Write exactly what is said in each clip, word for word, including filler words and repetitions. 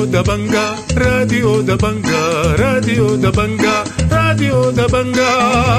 راديو دبنجا راديو دبنجا راديو دبنجا راديو دبنجا.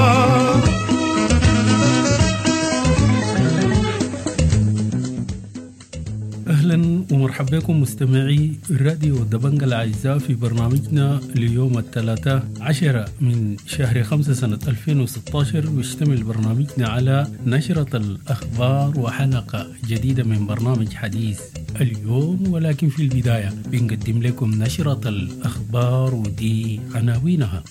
أهلا ومرحبا بكم مستمعي راديو دبنجا الأعزاء في برنامجنا ليوم الثلاثاء عشرة من شهر خمسة سنة ألفين وستة عشر، ويشتمل برنامجنا على نشرة الأخبار وحلقة جديدة من برنامج حديث اليوم. ولكن في البداية بنقدم لكم نشرة الأخبار ودي عناوينها.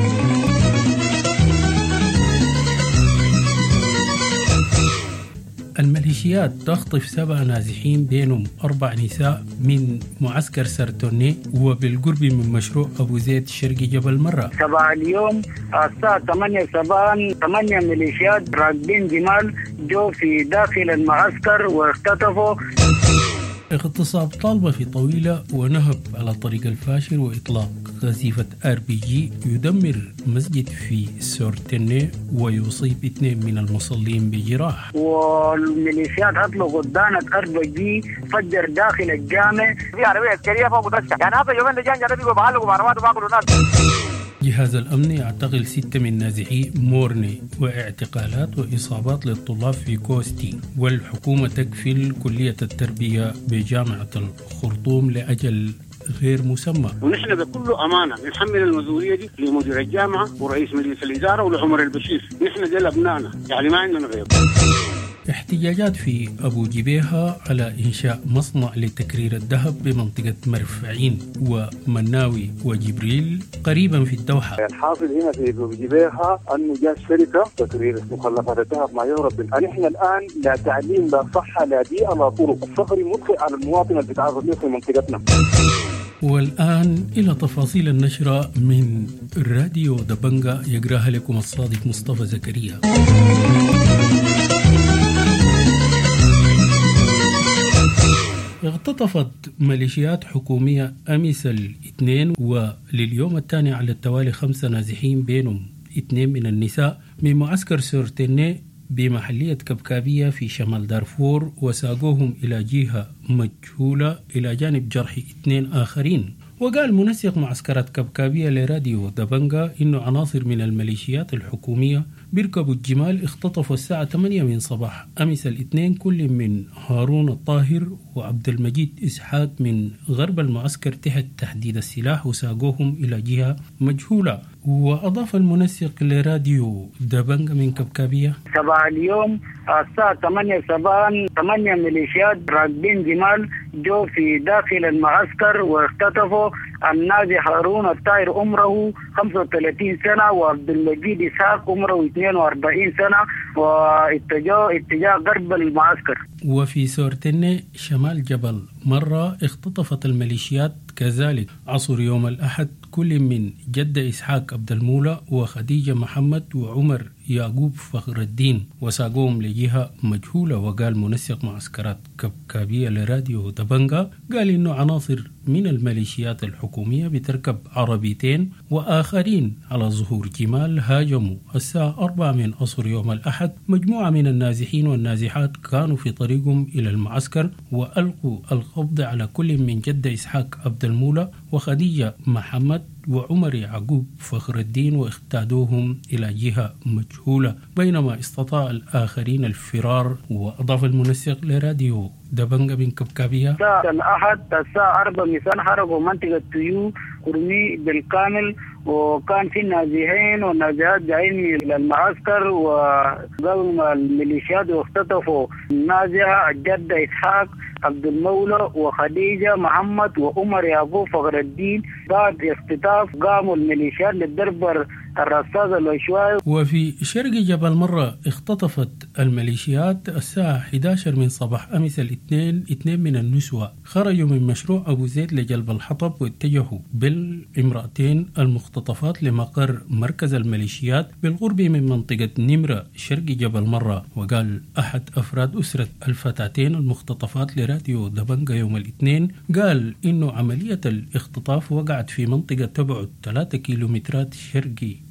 الميليشيات تخطف سبع نازحين بينهم أربع نساء من معسكر سرتوني وبالقرب من مشروع أبو زيد الشرقي جبل مرة. صباح اليوم الساعة ثمانية صباحا ثمانية ميليشيات راكبين جمال جو في داخل المعسكر واختطفوا. اغتصاب طالبة في طويلة ونهب على طريق الفاشر وإطلاق قذيفة آر بي جي يدمر مسجد في سورتيني ويصيب اثنين من المصلين بجراح. والميليشيات أطلقوا دانة آر بي جي فجر داخل الجامع. في عربية عسكرية فوق مدرسة يعني هذا يومين لجان جانبي وبعلقوا معلومات وباقوا الناس. جهاز الأمن يعتقل ستة من نازحي مورني واعتقالات وإصابات للطلاب في كوستي. والحكومة تكفل كلية التربية بجامعة الخرطوم لأجل غير مسمى. ونحن بكل أمانة نحمل المسؤولية دي لمدير الجامعة ورئيس مجلس الإدارة ولعمر البشير. نحن ديل أبنائنا يعني ما عندنا غير. احتجاجات في أبو جبيهة على إنشاء مصنع لتكرير الذهب بمنطقة مرفعين ومناوي وجبريل قريبا في الدوحة. الحاصل هنا في أبو جبيهة أنه جاء شركة تكرير مخلفات الذهب ما يهرب. نحن الآن لا تعليم لا صحة لا بيئة لا طرق. الصخري مدخل على المواطن اللي بيتعرض له في منطقتنا. والآن إلى تفاصيل النشرة من راديو دبنجا يقراها لكم الصادق مصطفى زكريا. اختطفت ميليشيات حكومية أمس الاثنين ولليوم الثاني على التوالي خمسة نازحين بينهم اثنين من النساء من معسكر سورتيني بمحلية كبكابية في شمال دارفور وساقوهم إلى جهة مجهولة إلى جانب جرح اثنين آخرين. وقال منسق معسكرات كبكابية لراديو دبنجا إنه عناصر من الميليشيات الحكومية بيركبوا الجمال اختطفوا الساعة ثمانية من صباح أمس الاثنين كل من هارون الطاهر وعبد المجيد إسحاق من غرب المعسكر تحت تحديد السلاح وساقوهم إلى جهة مجهولة. وأضاف المنسق لراديو دبنجا من كبكابية: صباح اليوم الساعة ثمانية صباحا ثمانية ميليشيات راكبين جمال جو في داخل المعسكر واختطفوا النازح هارون الطاهر عمره خمسة وثلاثين سنة وعبد المجيد إسحاق عمره اثنين وأربعين سنة واتجاه اتجاه غرب المعسكر. وفي سورتيني شمال جبل مرة اختطفت الميليشيات كذلك عصر يوم الأحد كل من جدة إسحاق عبد المولى وخديجة محمد وعمر يعقوب فخر الدين وساقوهم لجهة مجهولة. وقال منسق معسكرات كبكابية لراديو دبنجا قال إنه عناصر من الميليشيات الحكومية بتركب عربيتين وآخرين على ظهور جمال هاجموا الساعة أربعة من عصر يوم الأحد مجموعة من النازحين والنازحات كانوا في طريقهم إلى المعسكر وألقوا القبض على كل من جدة إسحاق عبد المولى وخديجة محمد وعمر يعقوب فخر الدين واختادوهم إلى جهة مجهولة بينما استطاع الآخرين الفرار. وأضاف المنسق لراديو دبنجا من كبكابية: الساعة الأحد الساعة أربعة مساء حرقوا منطقة تيو كرمي بالكامل وكان في نازحين والنازحات جايين إلى المعسكر وقاموا الميليشيات واختطفوا النازحة جدة إسحاق عبد المولى وخديجة محمد وعمر يعقوب فخر الدين. بعد اختطاف قاموا الميليشيات للضرب الرصاصة العشوائي. وفي شرق جبل مرة اختطفت الميليشيات الساعة إحدى عشرة من صباح أمس الاثنين اثنين من النسوة خرجوا من مشروع أبو زيد لجلب الحطب واتجهوا بالامرأتين المختطفات لمقر مركز الميليشيات بالقرب من منطقة نمرة شرق جبل مرة. وقال أحد أفراد أسرة الفتاتين المختطفات لراديو دبنجا يوم الاثنين قال إنه عملية الاختطاف وقعت في منطقة تبعد ثلاثة كيلومترات شرقي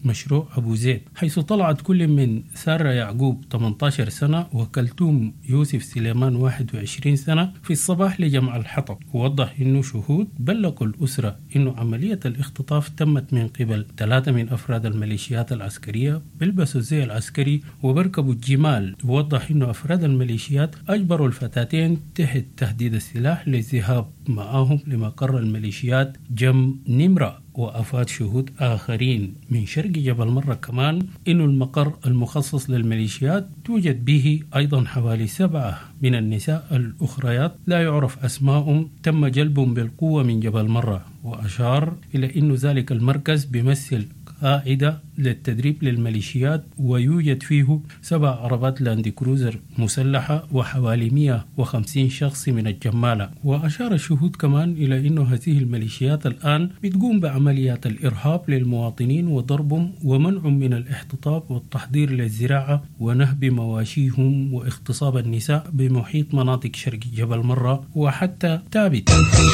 مشروع أبو زيد، حيث طلعت كل من سارة يعقوب ثمانية عشر سنة وكلثوم يوسف سليمان واحد وعشرين سنة في الصباح لجمع الحطب. ووضح إنه شهود بلغوا الأسرة إنه عملية الاختطاف تمت من قبل ثلاثة من أفراد الميليشيات العسكرية بيلبسوا الزي العسكري وبركبوا الجمال. ووضح إنه أفراد الميليشيات أجبروا الفتاتين تحت تهديد السلاح للذهاب معهم لمقر الميليشيات جم نمرة. وأفاد شهود آخرين من شرق جبل مرة كمان إنه المقر المخصص للميليشيات توجد به أيضا حوالي سبعة من النساء الأخريات لا يعرف أسماءهم تم جلبهم بالقوة من جبل مرة. وأشار إلى إنه ذلك المركز بيمثل قاعدة للتدريب للميليشيات ويوجد فيه سبع عربات لاند كروزر مسلحة وحوالي مئة وخمسين شخص من الجمالة. وأشار الشهود كمان إلى أن هذه الميليشيات الآن بتقوم بعمليات الإرهاب للمواطنين وضربهم ومنعهم من الاحتطاب والتحضير للزراعة ونهب مواشيهم واغتصاب النساء بمحيط مناطق شرق جبل مرة وحتى تابت.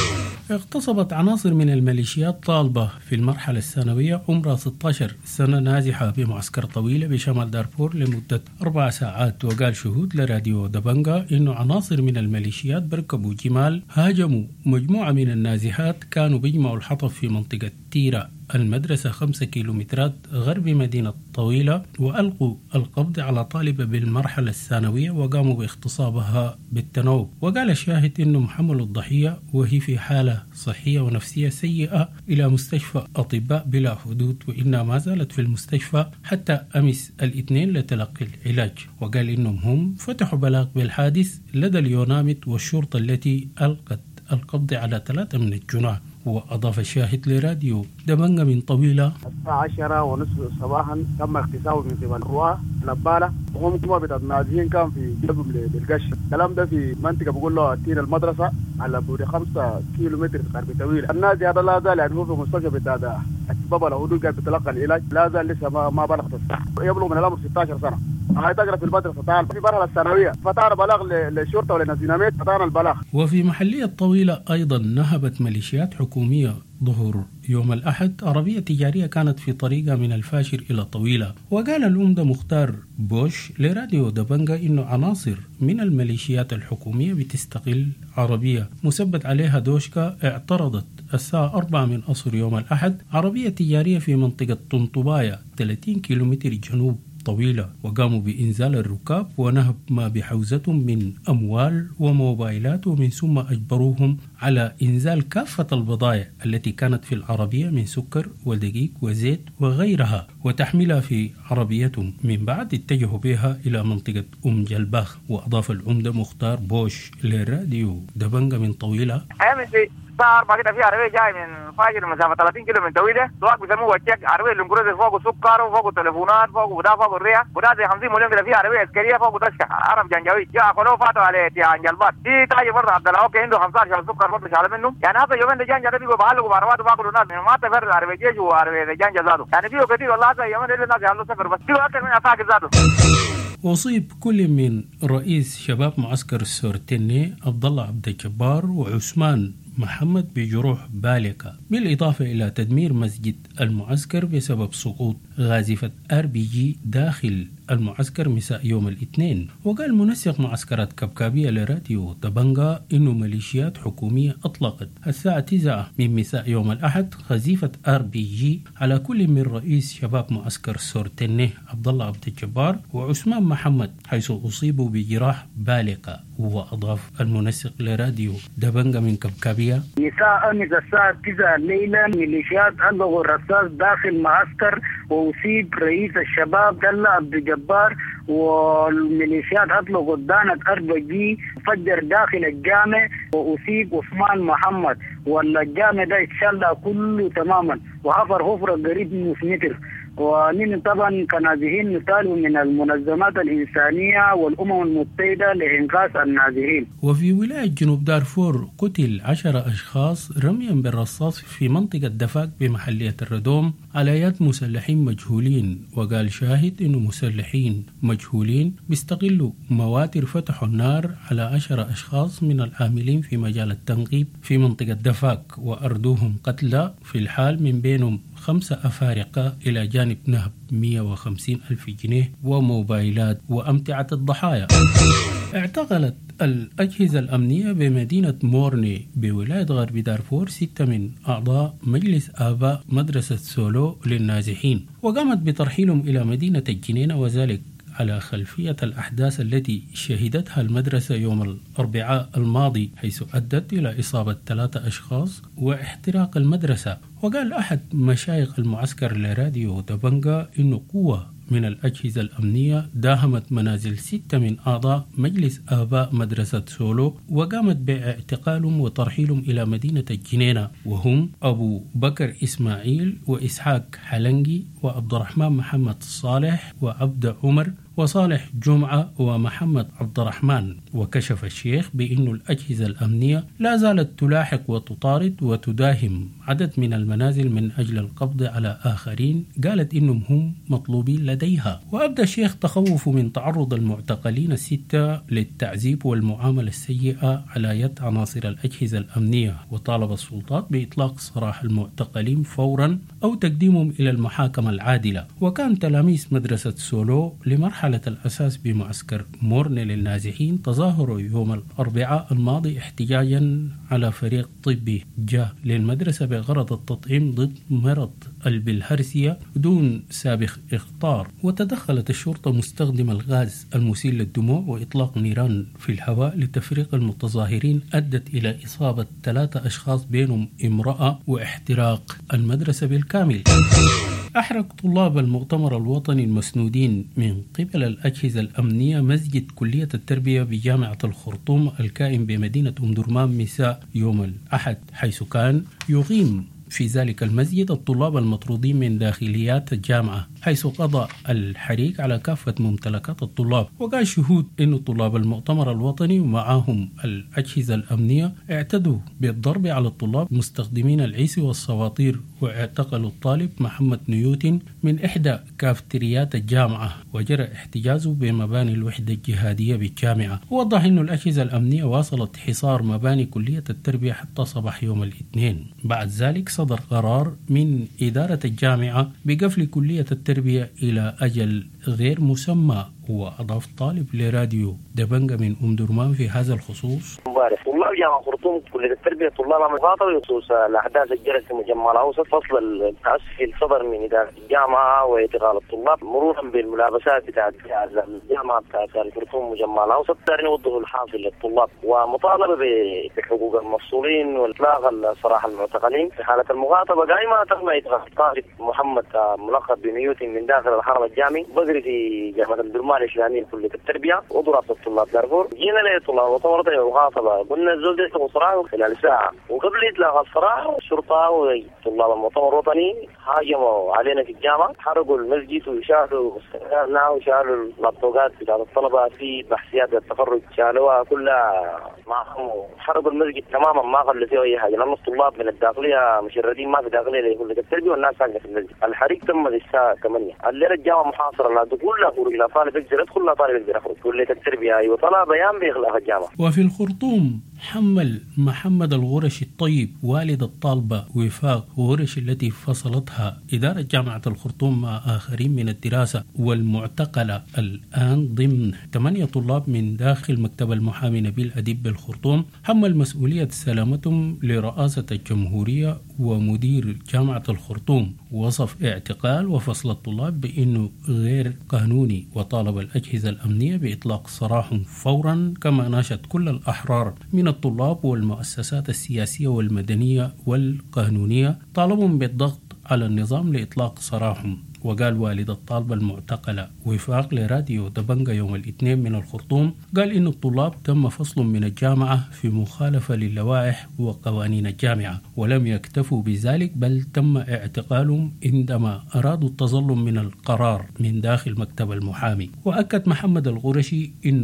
اغتصبت عناصر من الميليشيات طالبة في المرحلة الثانوية عمرها ستة عشر سنة نازحة بمعسكر طويلة بشمال دارفور لمدة أربع ساعات. وقال شهود لراديو دبنجا إنه عناصر من الميليشيات بركبوا جمال هاجموا مجموعة من النازحات كانوا بيجمعوا الحطب في منطقة تيرا المدرسة خمسة كيلومترات غرب مدينة طويلة وألقوا القبض على طالبة بالمرحلة الثانوية وقاموا باغتصابها بالتناوب. وقال الشاهد إنهم حملوا الضحية وهي في حالة صحية ونفسية سيئة إلى مستشفى أطباء بلا حدود وإنها ما زالت في المستشفى حتى أمس الاثنين لتلقي العلاج. وقال إنهم هم فتحوا بلاغ بالحادث لدى اليونامت والشرطة التي ألقت القبض على ثلاثة من الجناه. وأضاف الشاهد لراديو دبنجا من طويلة الساعة عشرة ونصف صباحا تم اغتساله من قبل الرواه نبالة وهم كما بتاع النازحين كان في جنب بالقش. الكلام ده في منطقة بقول له تير المدرسة على بعد خمسة كيلو متر غرب طويلة. النازح هذا لا زال يعني هو في المستشفى بتاع بابا الحدود قاعد بتلقى العلاج لا زال لسه ما ما بلغ يبلغ من العمر ستة عشر سنة. هاي تقرأ في المدرسة تعال في مرحلة الثانوية فتحنا بلاغ للشرطة وللنزينامات فتحنا البلاغ. وفي محلية طويلة أيضا نهبت ميليشيات حكومية ظهر يوم الأحد عربية تجارية كانت في طريقها من الفاشر إلى طويلة. وقال الأمدة مختار بوش لراديو دبنجا إنه عناصر من الميليشيات الحكومية بتستقل عربية مثبت عليها دوشكا اعترضت الساعة أربعة من عصر يوم الأحد عربية تجارية في منطقة طنطباية ثلاثين كيلومتر جنوب طويلة وقاموا بإنزال الركاب ونهب ما بحوزتهم من أموال وموبايلات ومن ثم أجبروهم على إنزال كافة البضائع التي كانت في العربية من سكر ودقيق وزيت وغيرها وتحملها في عربيتهم. من بعد اتجهوا بها إلى منطقة أم جلباخ. وأضاف العمدة مختار بوش للراديو دبنجا من طويلة الساعة أربعة كده في عربية جاي من فاجر مسافة ثلاثين كيلو من طويلة سواق بيسموه تشيك عربية الانجروزر فوقه سكر وفوقه تليفونات فوقه بدا فوقه الريح بدا زي خمسين مليون كده في عربية عسكرية فوقه تشكى عرب جنجاوي جاء خلوه فاتوا على تيان جلبات دي تاجي برضه عبد الله اوكي عنده خمسة عشر سكر برضه شال منه يعني هذا يومين ده جنجا ده بيقوا بعلقوا بعربات وباكلوا الناس ما تفرق عربية جيش وعربية جنجا زادوا يعني فيه كثير والله هذا يومين اللي الناس يعملوا سفر بس فيه أكثر من أفاق زادوا. أصيب كل من رئيس شباب معسكر السورتيني عبد الله عبد الجبار وعثمان محمد بجروح بالغة بالإضافة إلى تدمير مسجد المعسكر بسبب سقوط غازفة آر بي جي داخل المعسكر مساء يوم الاثنين. وقال منسق معسكرات كبكابية لراديو دبنجا إنه ميليشيات حكومية أطلقت الساعة تسعة من مساء يوم الأحد غزيفة آر بي جي على كل من رئيس شباب معسكر سورتيني عبد الله عبد الجبار وعثمان محمد حيث أصيبوا بجراح بالغة. وأضاف المنسق لراديو دبنجا من كبكابية مساء أمس الساعة تسعة ليلا ميليشيات ألغوا الرصاص داخل معسكر وأصيب رئيس الشباب دلة عبد الجبار والميليشيات أطلقوا دانة أربع جي فجر داخل الجامع وأصيب عثمان محمد والجامع ده اتشل كله تماما وحفر حفرة قريب من نص متر. ونحن طبعا كنازحين نطالب من المنظمات الإنسانية والأمم المتحدة لإنقاذ النازحين. وفي ولاية جنوب دارفور قتل عشرة أشخاص رميا بالرصاص في منطقة دفاق بمحلية الردوم على يد مسلحين مجهولين. وقال شاهد إنه مسلحين مجهولين بيستغلوا مواتر فتحوا النار على عشرة أشخاص من العاملين في مجال التنقيب في منطقة دفاك، وأردوهم قتلى في الحال، من بينهم خمسة أفارقة، إلى جانب نهب مئة وخمسين ألف جنيه وموبايلات وأمتعة الضحايا. اعتقلت الأجهزة الأمنية بمدينة مورني بولاية غرب دارفور ستة من أعضاء مجلس آباء مدرسة سولو للنازحين، وقامت بترحيلهم إلى مدينة الجنينة، وذلك على خلفية الأحداث التي شهدتها المدرسة يوم الأربعاء الماضي، حيث أدت إلى إصابة ثلاثة أشخاص واحتراق المدرسة. وقال أحد مشايخ المعسكر لراديو دبنجا إنه قوة من الأجهزة الأمنية داهمت منازل ستة من أعضاء مجلس آباء مدرسة سولو، وقامت باعتقالهم وترحيلهم إلى مدينة الجنينة، وهم أبو بكر إسماعيل وإسحاق حلنجي وعبد الرحمن محمد صالح وعبد عمر وصالح جمعة ومحمد عبد الرحمن. وكشف الشيخ بأن الأجهزة الأمنية لا زالت تلاحق وتطارد وتداهم عدد من المنازل من أجل القبض على آخرين قالت إنهم هم مطلوبين لديها. وأبدى الشيخ تخوفه من تعرض المعتقلين الستة للتعذيب والمعاملة السيئة على يد عناصر الأجهزة الأمنية، وطالب السلطات بإطلاق سراح المعتقلين فورا أو تقديمهم إلى المحاكمة العادلة. وكان تلاميذ مدرسة سولو لمرحلة الأساس بمعسكر مورني للنازحين تظاهروا يوم الأربعاء الماضي احتجاجا على فريق طبي جاء للمدرسة بغرض التطعيم ضد مرض البلهارسيا دون سابق إخطار. وتدخلت الشرطة مستخدمة الغاز المسيل للدموع وإطلاق نيران في الهواء لتفريق المتظاهرين، أدت إلى إصابة ثلاثة أشخاص بينهم امرأة واحتراق المدرسة بالكامل. أحرق طلاب المؤتمر الوطني المسنودين من قبل الأجهزة الأمنية مسجد كلية التربية بجامعة الخرطوم الكائن بمدينة أم درمان مساء يوم الأحد، حيث كان يقيم في ذلك المسجد الطلاب المطرودين من داخليات الجامعة، حيث قضى الحريق على كافة ممتلكات الطلاب. وقال شهود أن طلاب المؤتمر الوطني ومعهم الأجهزة الأمنية اعتدوا بالضرب على الطلاب مستخدمين العيسي والصواطير، واعتقلوا الطالب محمد نيوتن من إحدى كافتريات الجامعة، وجرى احتجازه بمباني الوحدة الجهادية بالجامعة. ووضح أن الأجهزة الأمنية واصلت حصار مباني كلية التربية حتى صباح يوم الاثنين. بعد ذلك صدر قرار من إدارة الجامعة بقفل كلية التربية إلى أجل غير مسمى. وأضاف طالب لراديو دبنجا من أم درمان في هذا الخصوص: مبارك طلاب جامعة خرطوم كلية التربية طلاب مخاطبة بخصوص الأحداث الجرت في مجمع الأوسط، فصل التأسفي الصدر من إدارة الجامعة واعتقال الطلاب مرورا بالملابسات بتاعت الجامعة بتاعت خرطوم مجمع الأوسط. دارين يوضحوا الحاصل للطلاب ومطالبة بحقوق المفصولين وإطلاق سراح المعتقلين. في حالة المخاطبة قائمة تم إدخال الطالب محمد ملقب بنيوتن من داخل الحرم الجامعي بدري في جامعة الدرمان الإسلامية كلية التربية وضربت الطلاب دارفور. جينا للطلاب وطورت المخاطبة قلنا الزول ده يطلق صراحه خلال ساعة، وقبل إطلاق الصراحة الشرطة وطلاب المؤتمر الوطني هاجموا علينا في الجامعة، حرقوا المسجد وشالوا سيارنا وشالوا اللابتوبات بتاعت الطلبة في بحثيات التخرج شالوها كلها معهم، حرقوا المسجد تماما ما خلوا فيه أي حاجة، لأن الطلاب من الداخلية مشردين ما في داخلية لكلية التربية والناس ساكنة في المسجد. الحريق تم الساعة ثمانية الليلة. الجامعة محاصرة لا دخول لا خروج، لا طالب يقدر يدخل لا طالب يقدر يخرج. كلية التربية أيوة طلب بيان بإغلاق الجامعة. وفي الخرطوم حمل محمد الغرشي الطيب والد الطالبة وفاق غرش التي فصلتها إدارة جامعة الخرطوم مع آخرين من الدراسة والمعتقلة الآن ضمن ثمانية طلاب من داخل مكتب المحامي نبيل أديب بالخرطوم، حمل مسؤولية سلامتهم لرئاسة الجمهورية ومدير جامعة الخرطوم. وصف اعتقال وفصل الطلاب بأنه غير قانوني، وطالب الأجهزة الأمنية بإطلاق سراحهم فورا، كما ناشد كل الأحرار من الطلاب والمؤسسات السياسية والمدنية والقانونية طالبهم بالضغط على النظام لإطلاق سراحهم. وقال والد الطالبة المعتقلة وفاق لراديو دبنجا يوم الاثنين من الخرطوم، قال إن الطلاب تم فصلهم من الجامعة في مخالفة للوائح وقوانين الجامعة، ولم يكتفوا بذلك بل تم اعتقالهم عندما أرادوا التظلم من القرار من داخل مكتب المحامي. وأكد محمد الغرشي إنه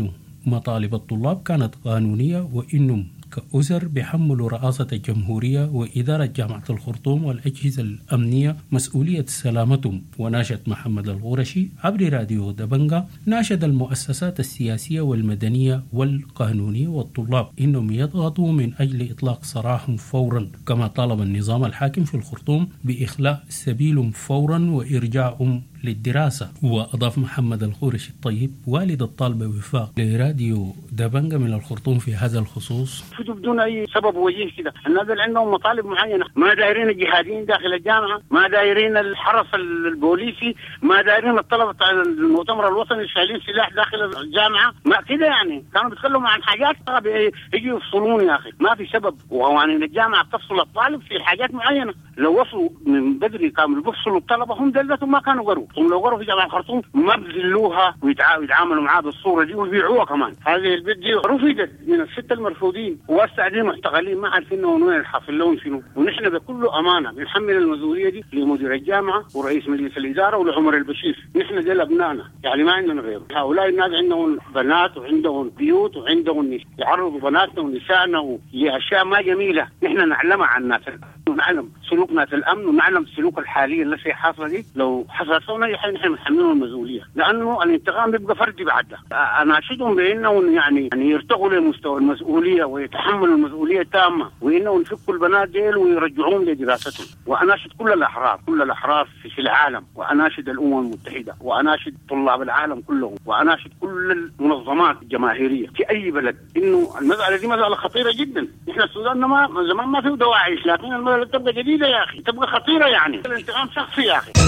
مطالب الطلاب كانت قانونية وإنهم كأسر بيحملوا رئاسة الجمهورية وإدارة جامعة الخرطوم والأجهزة الأمنية مسؤولية سلامتهم. وناشد محمد الغورشي عبر راديو دبنجا ناشد المؤسسات السياسية والمدنية والقانونية والطلاب إنهم يضغطوا من أجل إطلاق سراحهم فورا، كما طالب النظام الحاكم في الخرطوم بإخلاء سبيلهم فورا وإرجاعهم للدراسة. وأضاف محمد الغورشي الطيب والد الطالبة وفاق لراديو دبنجا من الخرطوم في هذا الخصوص: بدون أي سبب وجيه كده، الناس اللي عندهم مطالب معينة، ما دايرين الجهاديين داخل الجامعة، ما دايرين الحرس البوليسي، ما دايرين الطلبة المؤتمر الوطني الشايلين سلاح داخل الجامعة، ما كده يعني كانوا بيتكلموا عن حاجات يجوا يفصلون يا أخي، ما في سبب. وقوانين الجامعة بتفصل الطالب في حاجات معينة، لو وصلوا من بدري كانوا بيفصلوا الطلبة هم دلتهم ما كانوا قروا، هم لو قروا في جامعة الخرطوم ما بذلوها ويتعاملوا معاه بالصورة دي ويبيعوها كمان. هذه البيت دي رفضت من الستة المرفوضين وواستعدين محتقلين ما عارفين وين الحافل لهم شنو، ونحن بكل أمانة بنحمل المسؤولية دي لمدير الجامعة ورئيس مجلس الإدارة ولعمر البشير. نحن دي أبنائنا يعني ما عندنا غيره. هؤلاء الناس عندهم بنات وعندهم بيوت وعندهم يعرضوا بناتنا ونسائنا لأشياء ما جميلة نحن نعلمها عن الناس، ونعلم سلوك ناس الأمن ونعلم السلوك الحالي التي حاصلة دي. لو حصلت لنا نحن نحملهم المسؤولية، لأنه الانتقام بيبقى فردي بعده. أناشدهم بأنه يعني يعني يرتقوا لمستوى المسؤولية ويتحملوا المسؤولية تامة، وإنه يفكوا البنات ديل ويرجعوهم لدراستهم. وأناشد كل الأحرار كل الأحرار في العالم، وأناشد الأمم المتحدة، وأناشد طلاب العالم كلهم، وأناشد كل المنظمات الجماهيرية في أي بلد إنه المسألة دي مسألة خطيرة جدا. نحن السودان ما زمان ما فيه دواعش، لكن المسألة تبقى جديدة يا أخي، تبقى خطيرة يعني. الانتقام شخصي يا أخي.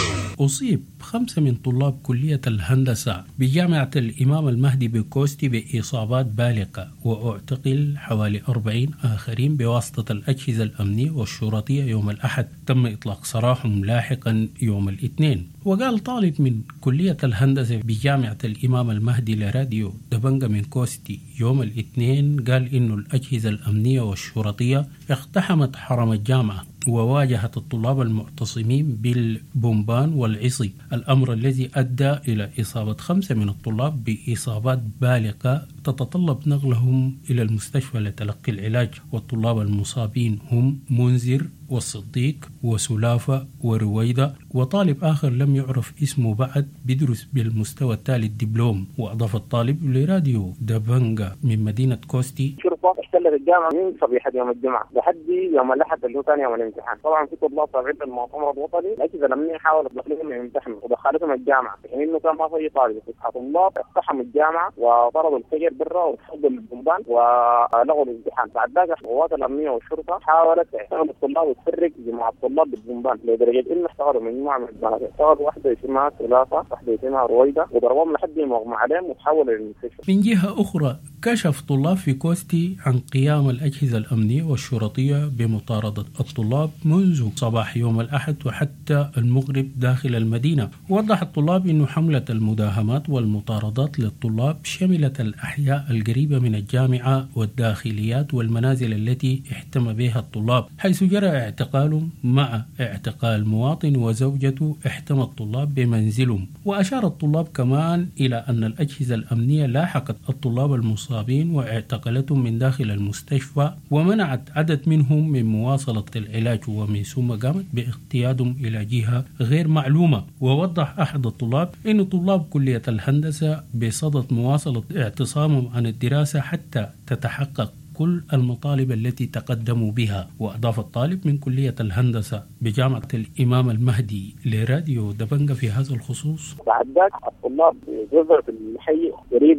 أصيب خمسة من طلاب كلية الهندسة بجامعة الإمام المهدي بكوستي بإصابات بالغة، واعتقل حوالي أربعين آخرين بواسطة الأجهزة الأمنية والشرطية يوم الأحد. تم إطلاق سراحهم لاحقا يوم الاثنين. وقال طالب من كلية الهندسة بجامعة الإمام المهدي لراديو دبنجا من كوستي يوم الاثنين، قال إنه الأجهزة الأمنية والشرطية اقتحمت حرم الجامعة وواجهت الطلاب المعتصمين بالبومبان والعصي، الأمر الذي أدى إلى إصابة خمسة من الطلاب بإصابات بالغة تتطلب نقلهم إلى المستشفى لتلقي العلاج. والطلاب المصابين هم منذر والصديق وسلافة ورويدة، وطالب آخر لم يعرف اسمه بعد بيدرس بالمستوى الثالث دبلوم. وأضاف الطالب لراديو دبنجا من مدينة كوستي: شرطة احتلت الجامعة من صبيحة يوم الجمعة لحد يوم الأحد اللي هو ثاني يوم الامتحان. طبعا في طلاب تابعين المؤتمر الوطني الأجهزة الأمنية حاولت تدخلهم يمتحنوا ودخلتهم الجامعة، يعني إنه كان ما في طالب. طلاب اقتحموا الجامعة وضربوا الفجر برا وصدوا البومبان ولغوا الامتحان. بعد ذلك القوات الأمنية والشرطة حاولت تعتقل الطلاب وتفرق جماعة الطلاب بالبومبان، لدرجة إنه اشتغلوا مجموعة من البنات، اشتغلوا واحدة اسمها ثلاثة، واحدة اسمها رويدة، وضربوهم لحد ما يغمى عليهم وتحولوا للمستشفى. من جهة أخرى كشف طلاب في كوستي عن قيام الأجهزة الأمنية والشرطية بمطاردة الطلاب منذ صباح يوم الأحد وحتى المغرب داخل المدينة. ووضح الطلاب أن حملة المداهمات والمطاردات للطلاب شملت الأحياء القريبة من الجامعة والداخليات والمنازل التي احتم بها الطلاب، حيث جرى اعتقالهم مع اعتقال مواطن وزوجته احتمى الطلاب بمنزلهم. وأشار الطلاب كمان إلى أن الأجهزة الأمنية لاحقت الطلاب المصابين واعتقلتهم من داخل المستشفى ومنعت عدد منهم من مواصلة العلاج، ومن ثم قامت باقتيادهم إلى جهة غير معلومة. ووضح أحد الطلاب أن طلاب كلية الهندسة بصدد مواصلة اعتصامهم عن الدراسة حتى تتحقق كل المطالب التي تقدموا بها. وأضاف الطالب من كلية الهندسة بجامعة الإمام المهدي لراديو دبنجا في هذا الخصوص: بعد ذلك الطلاب جزر في الحي قريب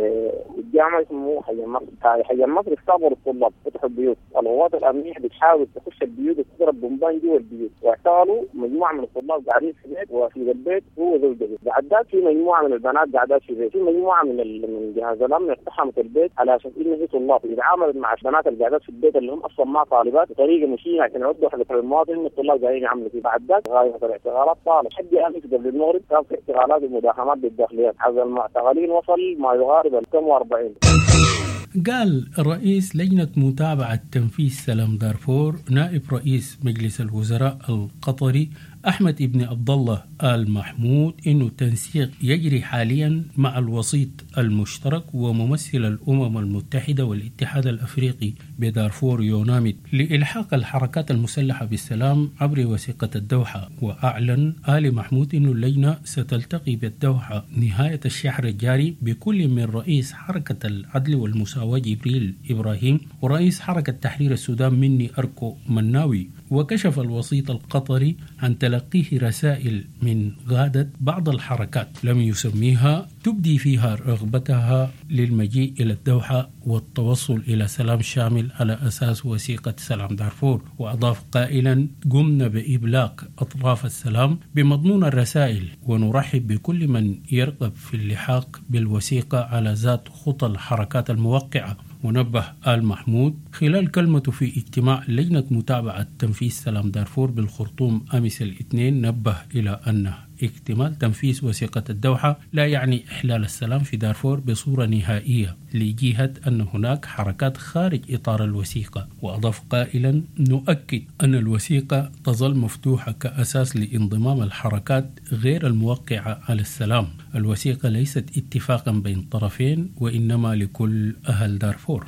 للجامعة اسمه حي النصر. حي النصر استقبلوا الطلاب فتحوا البيوت، القوات الأمنية بتحاول تخش البيوت وتضرب بومبان جوا البيوت، واعتقلوا مجموعة من الطلاب قاعدين في البيت وفي البيت هو زوجته. بعد ذلك في مجموعة من البنات قاعدات في البيت، في مجموعة من من جهاز الأمن اقتحمت البيت على أساس إنه في طلاب عملت مع البنات اللي قاعدات في البيت اللي هم اصلا ما طالبات بطريقه مشينه عشان يردوا حق المواطن ان الطلاب قاعدين يعملوا فيه. بعد ذلك غايه الاعتقالات طالت حد امس قبل المغرب كان في اعتقالات ومداهمات بالداخليات، عدد المعتقلين وصل ما يقارب ال كم وأربعين. قال رئيس لجنة متابعة تنفيذ سلام دارفور نائب رئيس مجلس الوزراء القطري أحمد ابن عبد الله آل محمود إنه التنسيق يجري حاليا مع الوسيط المشترك وممثل الأمم المتحدة والاتحاد الأفريقي بدارفور يونامد لإلحاق الحركات المسلحة بالسلام عبر وثيقة الدوحة. وأعلن آل محمود إنه اللجنة ستلتقي بالدوحة نهاية الشهر الجاري بكل من رئيس حركة العدل والمساواة جبريل إبراهيم ورئيس حركة تحرير السودان مني أركو مناوي. وكشف الوسيط القطري عن تلقيه رسائل من قادة بعض الحركات لم يسميها تبدي فيها رغبتها للمجيء إلى الدوحة والتوصل إلى سلام شامل على أساس وثيقة سلام دارفور. وأضاف قائلا: قمنا بإبلاغ أطراف السلام بمضمون الرسائل ونرحب بكل من يرغب في اللحاق بالوثيقة على ذات خطى الحركات الموقعة. ونبه آل محمود خلال كلمته في اجتماع لجنة متابعة تنفيذ سلام دارفور بالخرطوم أمس الاثنين، نبه إلى أن اكتمال تنفيذ وثيقة الدوحة لا يعني إحلال السلام في دارفور بصورة نهائية لجهة أن هناك حركات خارج إطار الوثيقة. وأضاف قائلا: نؤكد أن الوثيقة تظل مفتوحة كأساس لانضمام الحركات غير الموقعة على السلام. الوثيقة ليست اتفاقا بين طرفين وإنما لكل أهل دارفور.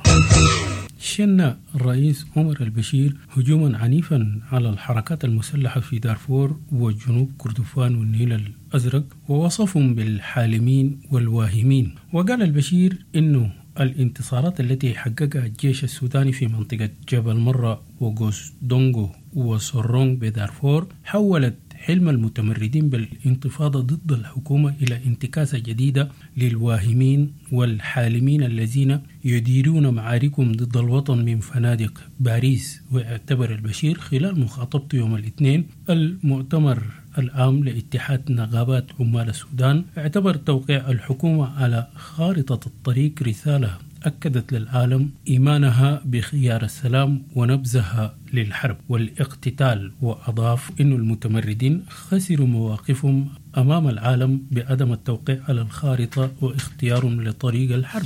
شن الرئيس عمر البشير هجوما عنيفا على الحركات المسلحة في دارفور وجنوب كردفان والنيل الأزرق ووصفهم بالحالمين والواهمين. وقال البشير إنه الانتصارات التي حققها الجيش السوداني في منطقة جبل مرة وغوز دونغو وسرونغ بدارفور حولت حلم المتمردين بالانتفاضة ضد الحكومة إلى انتكاسة جديدة للواهمين والحالمين الذين يديرون معاركهم ضد الوطن من فنادق باريس. واعتبر البشير خلال مخاطبته يوم الاثنين المؤتمر العام لاتحاد نقابات عمال السودان، اعتبر توقيع الحكومة على خارطة الطريق رسالة أكدت للعالم إيمانها بخيار السلام ونبذها للحرب والاقتتال. وأضاف إن المتمردين خسروا مواقفهم أمام العالم بعدم التوقيع على الخارطة واختيارهم لطريق الحرب.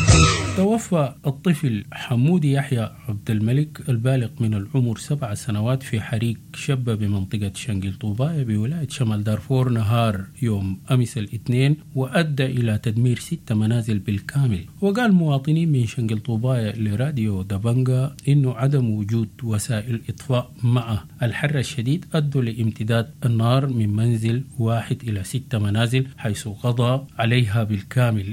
توفى الطفل حمود يحيى عبد الملك البالغ من العمر سبع سنوات في حريق شبه بمنطقة شنقل طوباية بولاية شمال دارفور نهار يوم أمس الاثنين، وأدى إلى تدمير ست منازل بالكامل. وقال مواطنين من شنقل طوباية لراديو دبنجا إنه عدم وجود وسائل إطفاء مع الحر الشديد أدوا لامتداد النار من منزل واحد إلى ست منازل حيث قضى عليها بالكامل.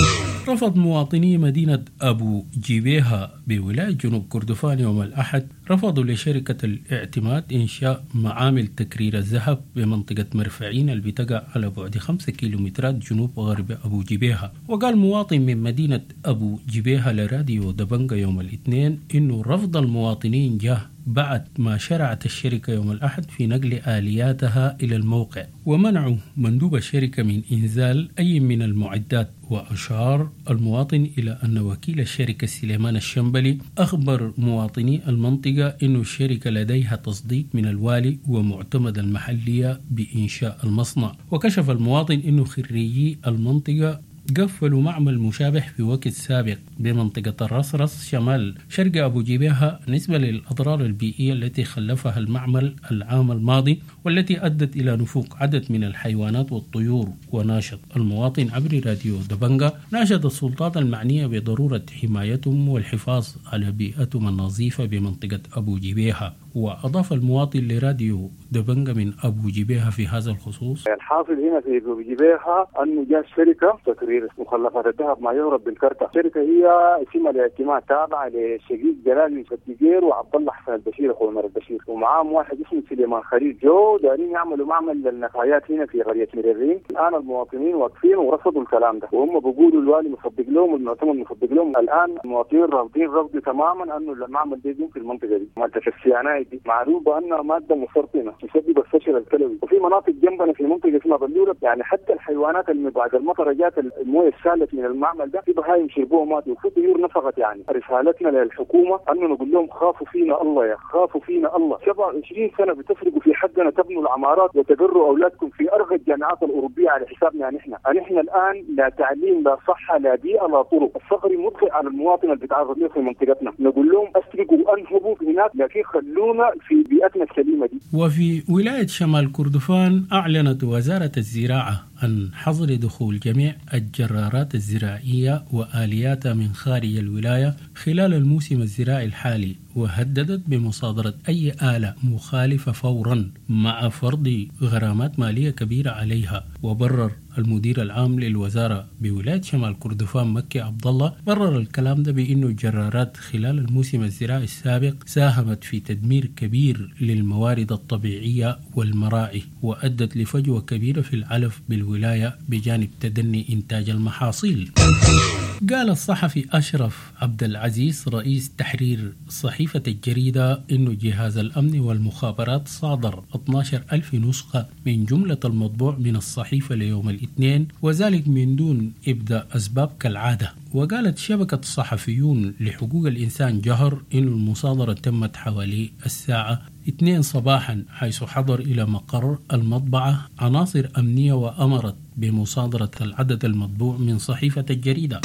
رفض مواطني مدينة أبو جيبيها بولاية جنوب كردفان يوم الأحد رفضوا لشركة الاعتماد إنشاء معامل تكرير الذهب بمنطقة مرفعين اللي بتقع على بعد خمسة كيلومترات جنوب وغرب أبو جيبيها. وقال مواطن من مدينة أبو جيبيها لراديو دبنجا يوم الاثنين إنه رفض المواطنين جاه بعد ما شرعت الشركة يوم الأحد في نقل آلياتها إلى الموقع، ومنعوا مندوب الشركة من إنزال أي من المعدات. وأشار المواطن إلى أن وكيل الشركة سليمان الشنبلي أخبر مواطني المنطقة أن الشركة لديها تصديق من الوالي ومعتمد المحلية بإنشاء المصنع. وكشف المواطن أن خريجي المنطقة قفلوا معمل مشابه في وقت سابق بمنطقة الرصرص شمال شرق أبو جيبيها نسبة للأضرار البيئية التي خلفها المعمل العام الماضي والتي أدت إلى نفوق عدد من الحيوانات والطيور. وناشط المواطن عبر راديو دبنجا ناشد السلطات المعنية بضرورة حمايتهم والحفاظ على بيئتهم النظيفة بمنطقة أبو جيبيها. وأضاف المواطن لراديو دبنجا من أبو جيبيها في هذا الخصوص: الحاصل هنا في أبو جيبيها أنه جاء شركة تكرير مخلفات الذهب ما يهرب بالكرتة. الشركة هي اسمها الاعتماد تابعة لشقيق جلال يوسف ديجير وعبد الله حسن البشير أخو عمر البشير، ومعاهم واحد اسمه سليمان خليل. جو دارين يعملوا معمل للنفايات هنا في قرية مريرين. الآن المواطنين واقفين ورفضوا الكلام ده، وهم بيقولوا الوالي مصدق لهم والمعتمد مصدق لهم. الآن المواطنين رافضين رفض تماما أنه المعمل ده في المنطقة دي مادة السيانايد دي معروف بأنها مادة مسرطنة تسبب الفشل الكلوي. وفي مناطق جنبنا في منطقة اسمها بلورة يعني حتى الحيوانات اللي بعد المطر جات المويه السالت من المعمل ده في بهايم شربوها مات وفي طيور نفقت. يعني رسالتنا للحكومة أنه نقول لهم خافوا فينا الله، يا خافوا فينا الله. سبعة وعشرين سنة بتفرقوا في حقنا تبنوا العمارات وتجروا أولادكم في أرغى الجامعات الأوروبية على حسابنا نحن. نحن الآن لا تعليم لا صحة لا بيئة لا طرق. الفقر مدخل على المواطن اللي بيتعرض له في منطقتنا. نقول لهم أسرقوا أنهبوا هناك لكن خلونا يساعدونا في بيئتنا السليمة دي. وفي ولاية شمال كردفان أعلنت وزارة الزراعة عن حظر دخول جميع الجرارات الزراعية وآلياتها من خارج الولاية خلال الموسم الزراعي الحالي، وهددت بمصادرة أي آلة مخالفة فورا مع فرض غرامات مالية كبيرة عليها. وبرر المدير العام للوزارة بولاية شمال كردفان مكي عبد الله برر الكلام ده بأنه الجرارات خلال الموسم الزراعي السابق ساهمت في تدمير كبير للموارد الطبيعية والمراعي، وأدت لفجوة كبيرة في العلف بالولاية بجانب تدني إنتاج المحاصيل. قال الصحفي أشرف عبد العزيز رئيس تحرير صحيفة الجريدة إنه جهاز الأمن والمخابرات صادر اثني عشر ألف نسخة من جملة المطبوع من الصحيفة ليوم الاثنين، وذلك من دون إبداء أسباب كالعادة. وقالت شبكة صحفيون لحقوق الإنسان جهر إن المصادرة تمت حوالي الساعة اثنين صباحا، حيث حضر إلى مقر المطبعة عناصر أمنية وأمرت بمصادرة العدد المطبوع من صحيفة الجريدة.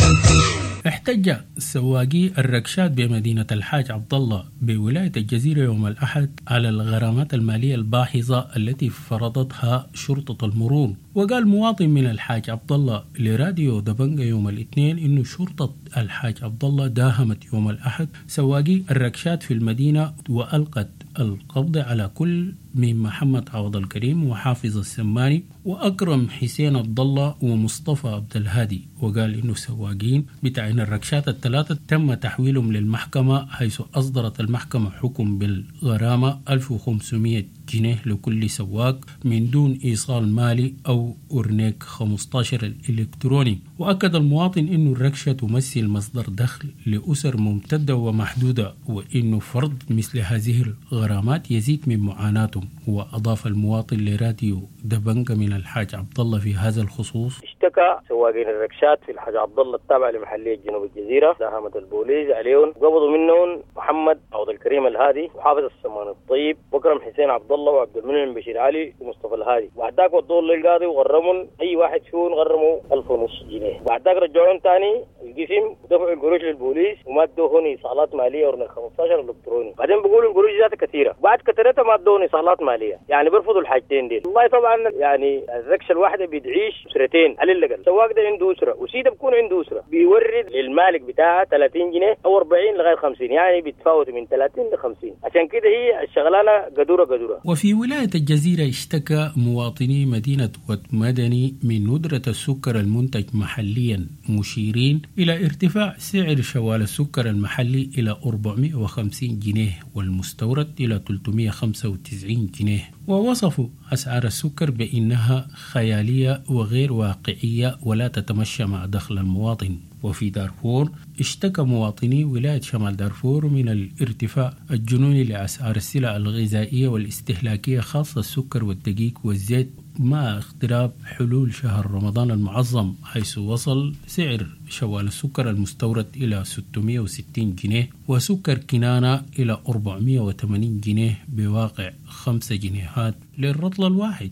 احتج سواقي الركشات بمدينة الحاج عبد الله بولاية الجزيرة يوم الأحد على الغرامات المالية الباحظة التي فرضتها شرطة المرور. وقال مواطن من الحاج عبد الله لراديو دبنجة يوم الاثنين إنه شرطة الحاج عبد الله داهمت يوم الأحد سواقي الركشات في المدينة وألقت القبض على كل من محمد عوض الكريم وحافظ السماني وأكرم حسين عبد الله ومصطفى عبد الهادي. وقال إنه سواقين بتاعين الركشات الثلاثة تم تحويلهم للمحكمة، حيث أصدرت المحكمة حكم بالغرامة ألف وخمسمائة جنيه لكل سواق من دون إيصال مالي أو أورنيك خمسة عشر الإلكتروني. وأكد المواطن إنه الركشة تمثل مصدر دخل لأسر ممتدة ومحدودة، وإنه فرض مثل هذه الغرامات يزيد من معاناتهم. وأضاف المواطن لراديو دبنجة من الحاج عبد الله في هذا الخصوص: اشتكى سواقين الركشات في الحاج عبد الله التابع لمحلية جنوب الجزيرة داهمت البوليس عليهم، قبضوا منهم محمد عوض الكريم الهادي وحافظ السمان الطيب وأكرم حسين عبد الله وعبد المنعم بشير علي ومصطفى الهادي. بعد ذاك ودوه للقاضي وغرموا اي واحد فيهم غرموا ألف ونص جنيه. بعد ذاك رجعوهم ثاني القسم ودفعوا القروش للبوليس وما ادوهن ايصالات ماليه ورنا خمسة عشر الكتروني. بعدين بيقولوا القروش ذاتها كثيره، بعد كثرتها ما ادوهن ايصالات ماليه، يعني بيرفضوا الحاجتين دي. والله طبعا يعني الركشه الواحده بتعيش اسرتين على الاقل، سواق ده عنده اسره وسيده بكون عنده اسره بيورد المالك بتاعها ثلاثين جنيه او أربعين لغايه خمسين، يعني بيتفاوت من ثلاثين ل خمسين. عشان كده هي الشغلانه قدوره قدوره. وفي ولاية الجزيرة اشتكى مواطني مدينة مدني من ندرة السكر المنتج محليا، مشيرين إلى ارتفاع سعر شوال السكر المحلي إلى أربعمائة وخمسين جنيه والمستورد إلى ثلاثمائة وخمسة وتسعين جنيه. ووصفوا أسعار السكر بأنها خيالية وغير واقعية ولا تتمشى مع دخل المواطن. وفي دارفور اشتكى مواطني ولاية شمال دارفور من الارتفاع الجنوني لأسعار السلع الغذائية والاستهلاكية خاصة السكر والدقيق والزيت مع اقتراب حلول شهر رمضان المعظم، حيث وصل سعر شوال السكر المستورد إلى ستمائة وستين جنيه وسكر كنانة إلى أربعمائة وثمانين جنيه بواقع خمسة جنيهات للرطل الواحد.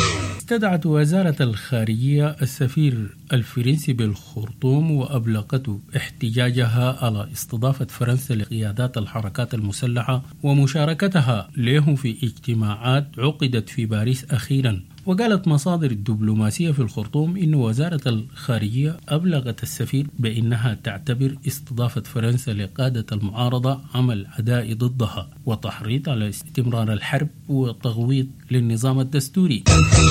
استدعت وزارة الخارجية السفير الفرنسي بالخرطوم وأبلغته احتجاجها على استضافة فرنسا لقيادات الحركات المسلحة ومشاركتها لهم في اجتماعات عقدت في باريس أخيرا. وقالت مصادر الدبلوماسية في الخرطوم إن وزارة الخارجية أبلغت السفير بأنها تعتبر استضافة فرنسا لقادة المعارضة عمل عدائي ضدها وتحريض على استمرار الحرب وتغويض للنظام الدستوري.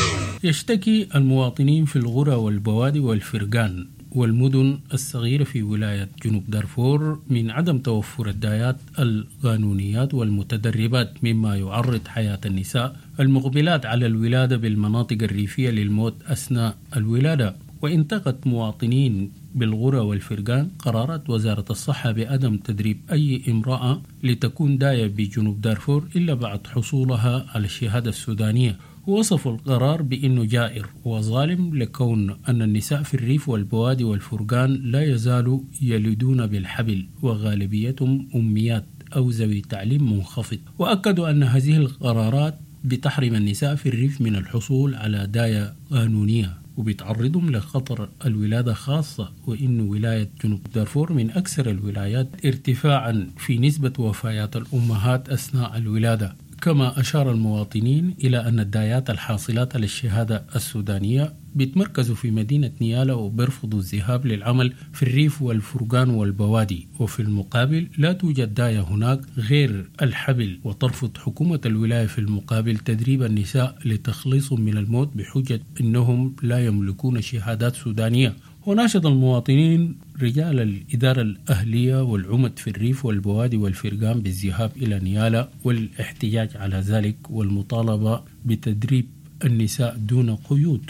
يشتكي المواطنين في الغرى والبوادي والفرقان والمدن الصغيرة في ولاية جنوب دارفور من عدم توفر الدايات القانونيات والمتدربات، مما يعرض حياة النساء المقبلات على الولادة بالمناطق الريفية للموت أثناء الولادة. وانتقد مواطنين بالغرى والفرقان قرارات وزارة الصحة بعدم تدريب أي امرأة لتكون داية بجنوب دارفور إلا بعد حصولها على الشهادة السودانية. ووصفوا القرار بأنه جائر وظالم لكون أن النساء في الريف والبوادي والفرقان لا يزالوا يلدون بالحبل وغالبيتهم أميات أو ذوي تعليم منخفض. وأكدوا أن هذه القرارات بتحرم النساء في الريف من الحصول على داية قانونية. وبيتعرضهم لخطر الولادة خاصة، وإن ولاية جنوب دارفور من أكثر الولايات ارتفاعا في نسبة وفيات الأمهات أثناء الولادة. كما أشار المواطنين إلى أن الدايات الحاصلات على الشهادة السودانية بيتمركزوا في مدينة نيالا وبيرفضوا الذهاب للعمل في الريف والفرقان والبوادي، وفي المقابل لا توجد داية هناك غير الحبل. وترفض حكومة الولاية في المقابل تدريب النساء لتخليصهم من الموت بحجة أنهم لا يملكون شهادات سودانية. وناشد المواطنين رجال الإدارة الأهلية والعمد في الريف والبوادي والفرقان بالذهاب إلى نيالا والاحتجاج على ذلك والمطالبة بتدريب النساء دون قيود.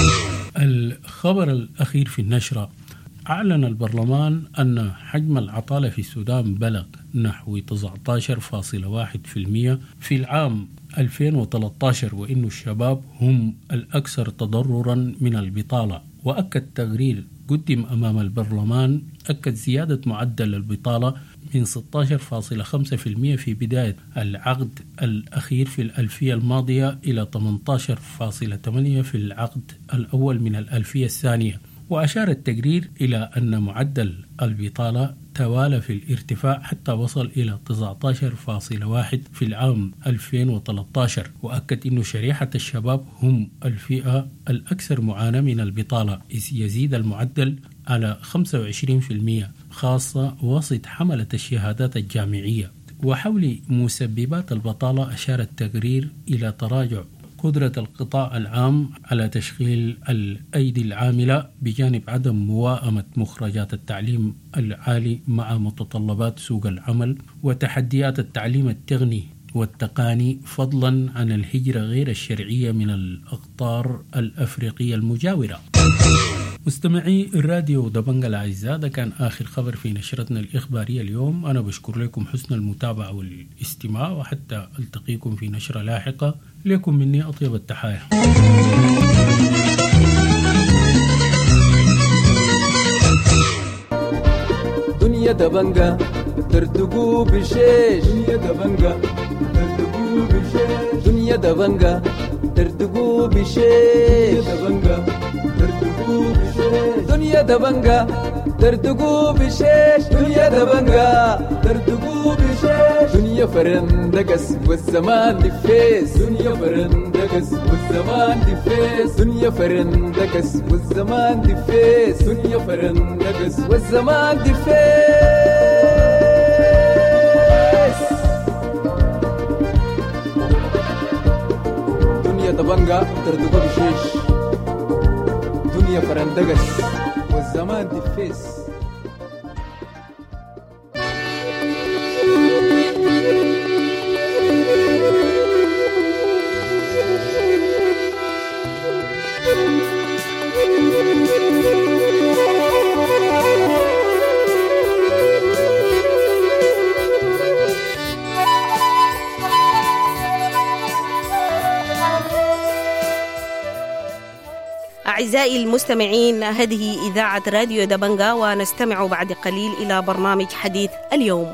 الخبر الأخير في النشرة: أعلن البرلمان أن حجم العطالة في السودان بلغ نحو تسعة عشر فاصلة واحد بالمئة في العام ألفين وثلاثة عشر، وإن الشباب هم الأكثر تضررا من البطالة. وأكد تقرير قدم أمام البرلمان أكد زيادة معدل البطالة من ستة عشر فاصلة خمسة بالمئة في بداية العقد الأخير في الألفية الماضية إلى ثمانية عشر فاصلة ثمانية في العقد الأول من الألفية الثانية. وأشار التقرير إلى أن معدل البطالة توالى في الارتفاع حتى وصل إلى تسعة عشر فاصلة واحد في العام ألفين وثلاثة عشر. وأكد أن شريحة الشباب هم الفئة الأكثر معاناة من البطالة، إذ يزيد المعدل على خمسة وعشرين بالمئة، خاصة وسط حملة الشهادات الجامعية. وحول مسببات البطالة أشار التقرير إلى تراجع قدرة القطاع العام على تشغيل الأيدي العاملة بجانب عدم موائمة مخرجات التعليم العالي مع متطلبات سوق العمل وتحديات التعليم التقني والتقاني، فضلا عن الهجرة غير الشرعية من الأقطار الأفريقية المجاورة. مستمعي الراديو دبنجة الأعزاء، ده كان آخر خبر في نشرتنا الإخبارية اليوم. أنا بشكر لكم حسن المتابعة والاستماع، وحتى ألتقيكم في نشرة لاحقة. لكم مني أطيب التحايا. دنيا دبنجة ترتقو بشيش، دنيا دبنجة ترتقو بشيش، دنيا دبنجة ترتقو بشيش، دبنجة ترتقو بشيش، دنيا دبنجة ترتقو بشيش، دنيا دبنجة ترتقو بشيش، دنيا فرندقس والزمان دفيس، دنيا فرندقس والزمان دفيس، دنيا فرندقس والزمان دفيس، دنيا فرندقس والزمان دفيس. دنيا دبنجة ترتقو بشيش، دنيا فرندقس والزمان دفيس. أعزائي المستمعين، هذه إذاعة راديو دبنجة، ونستمع بعد قليل إلى برنامج حديث اليوم.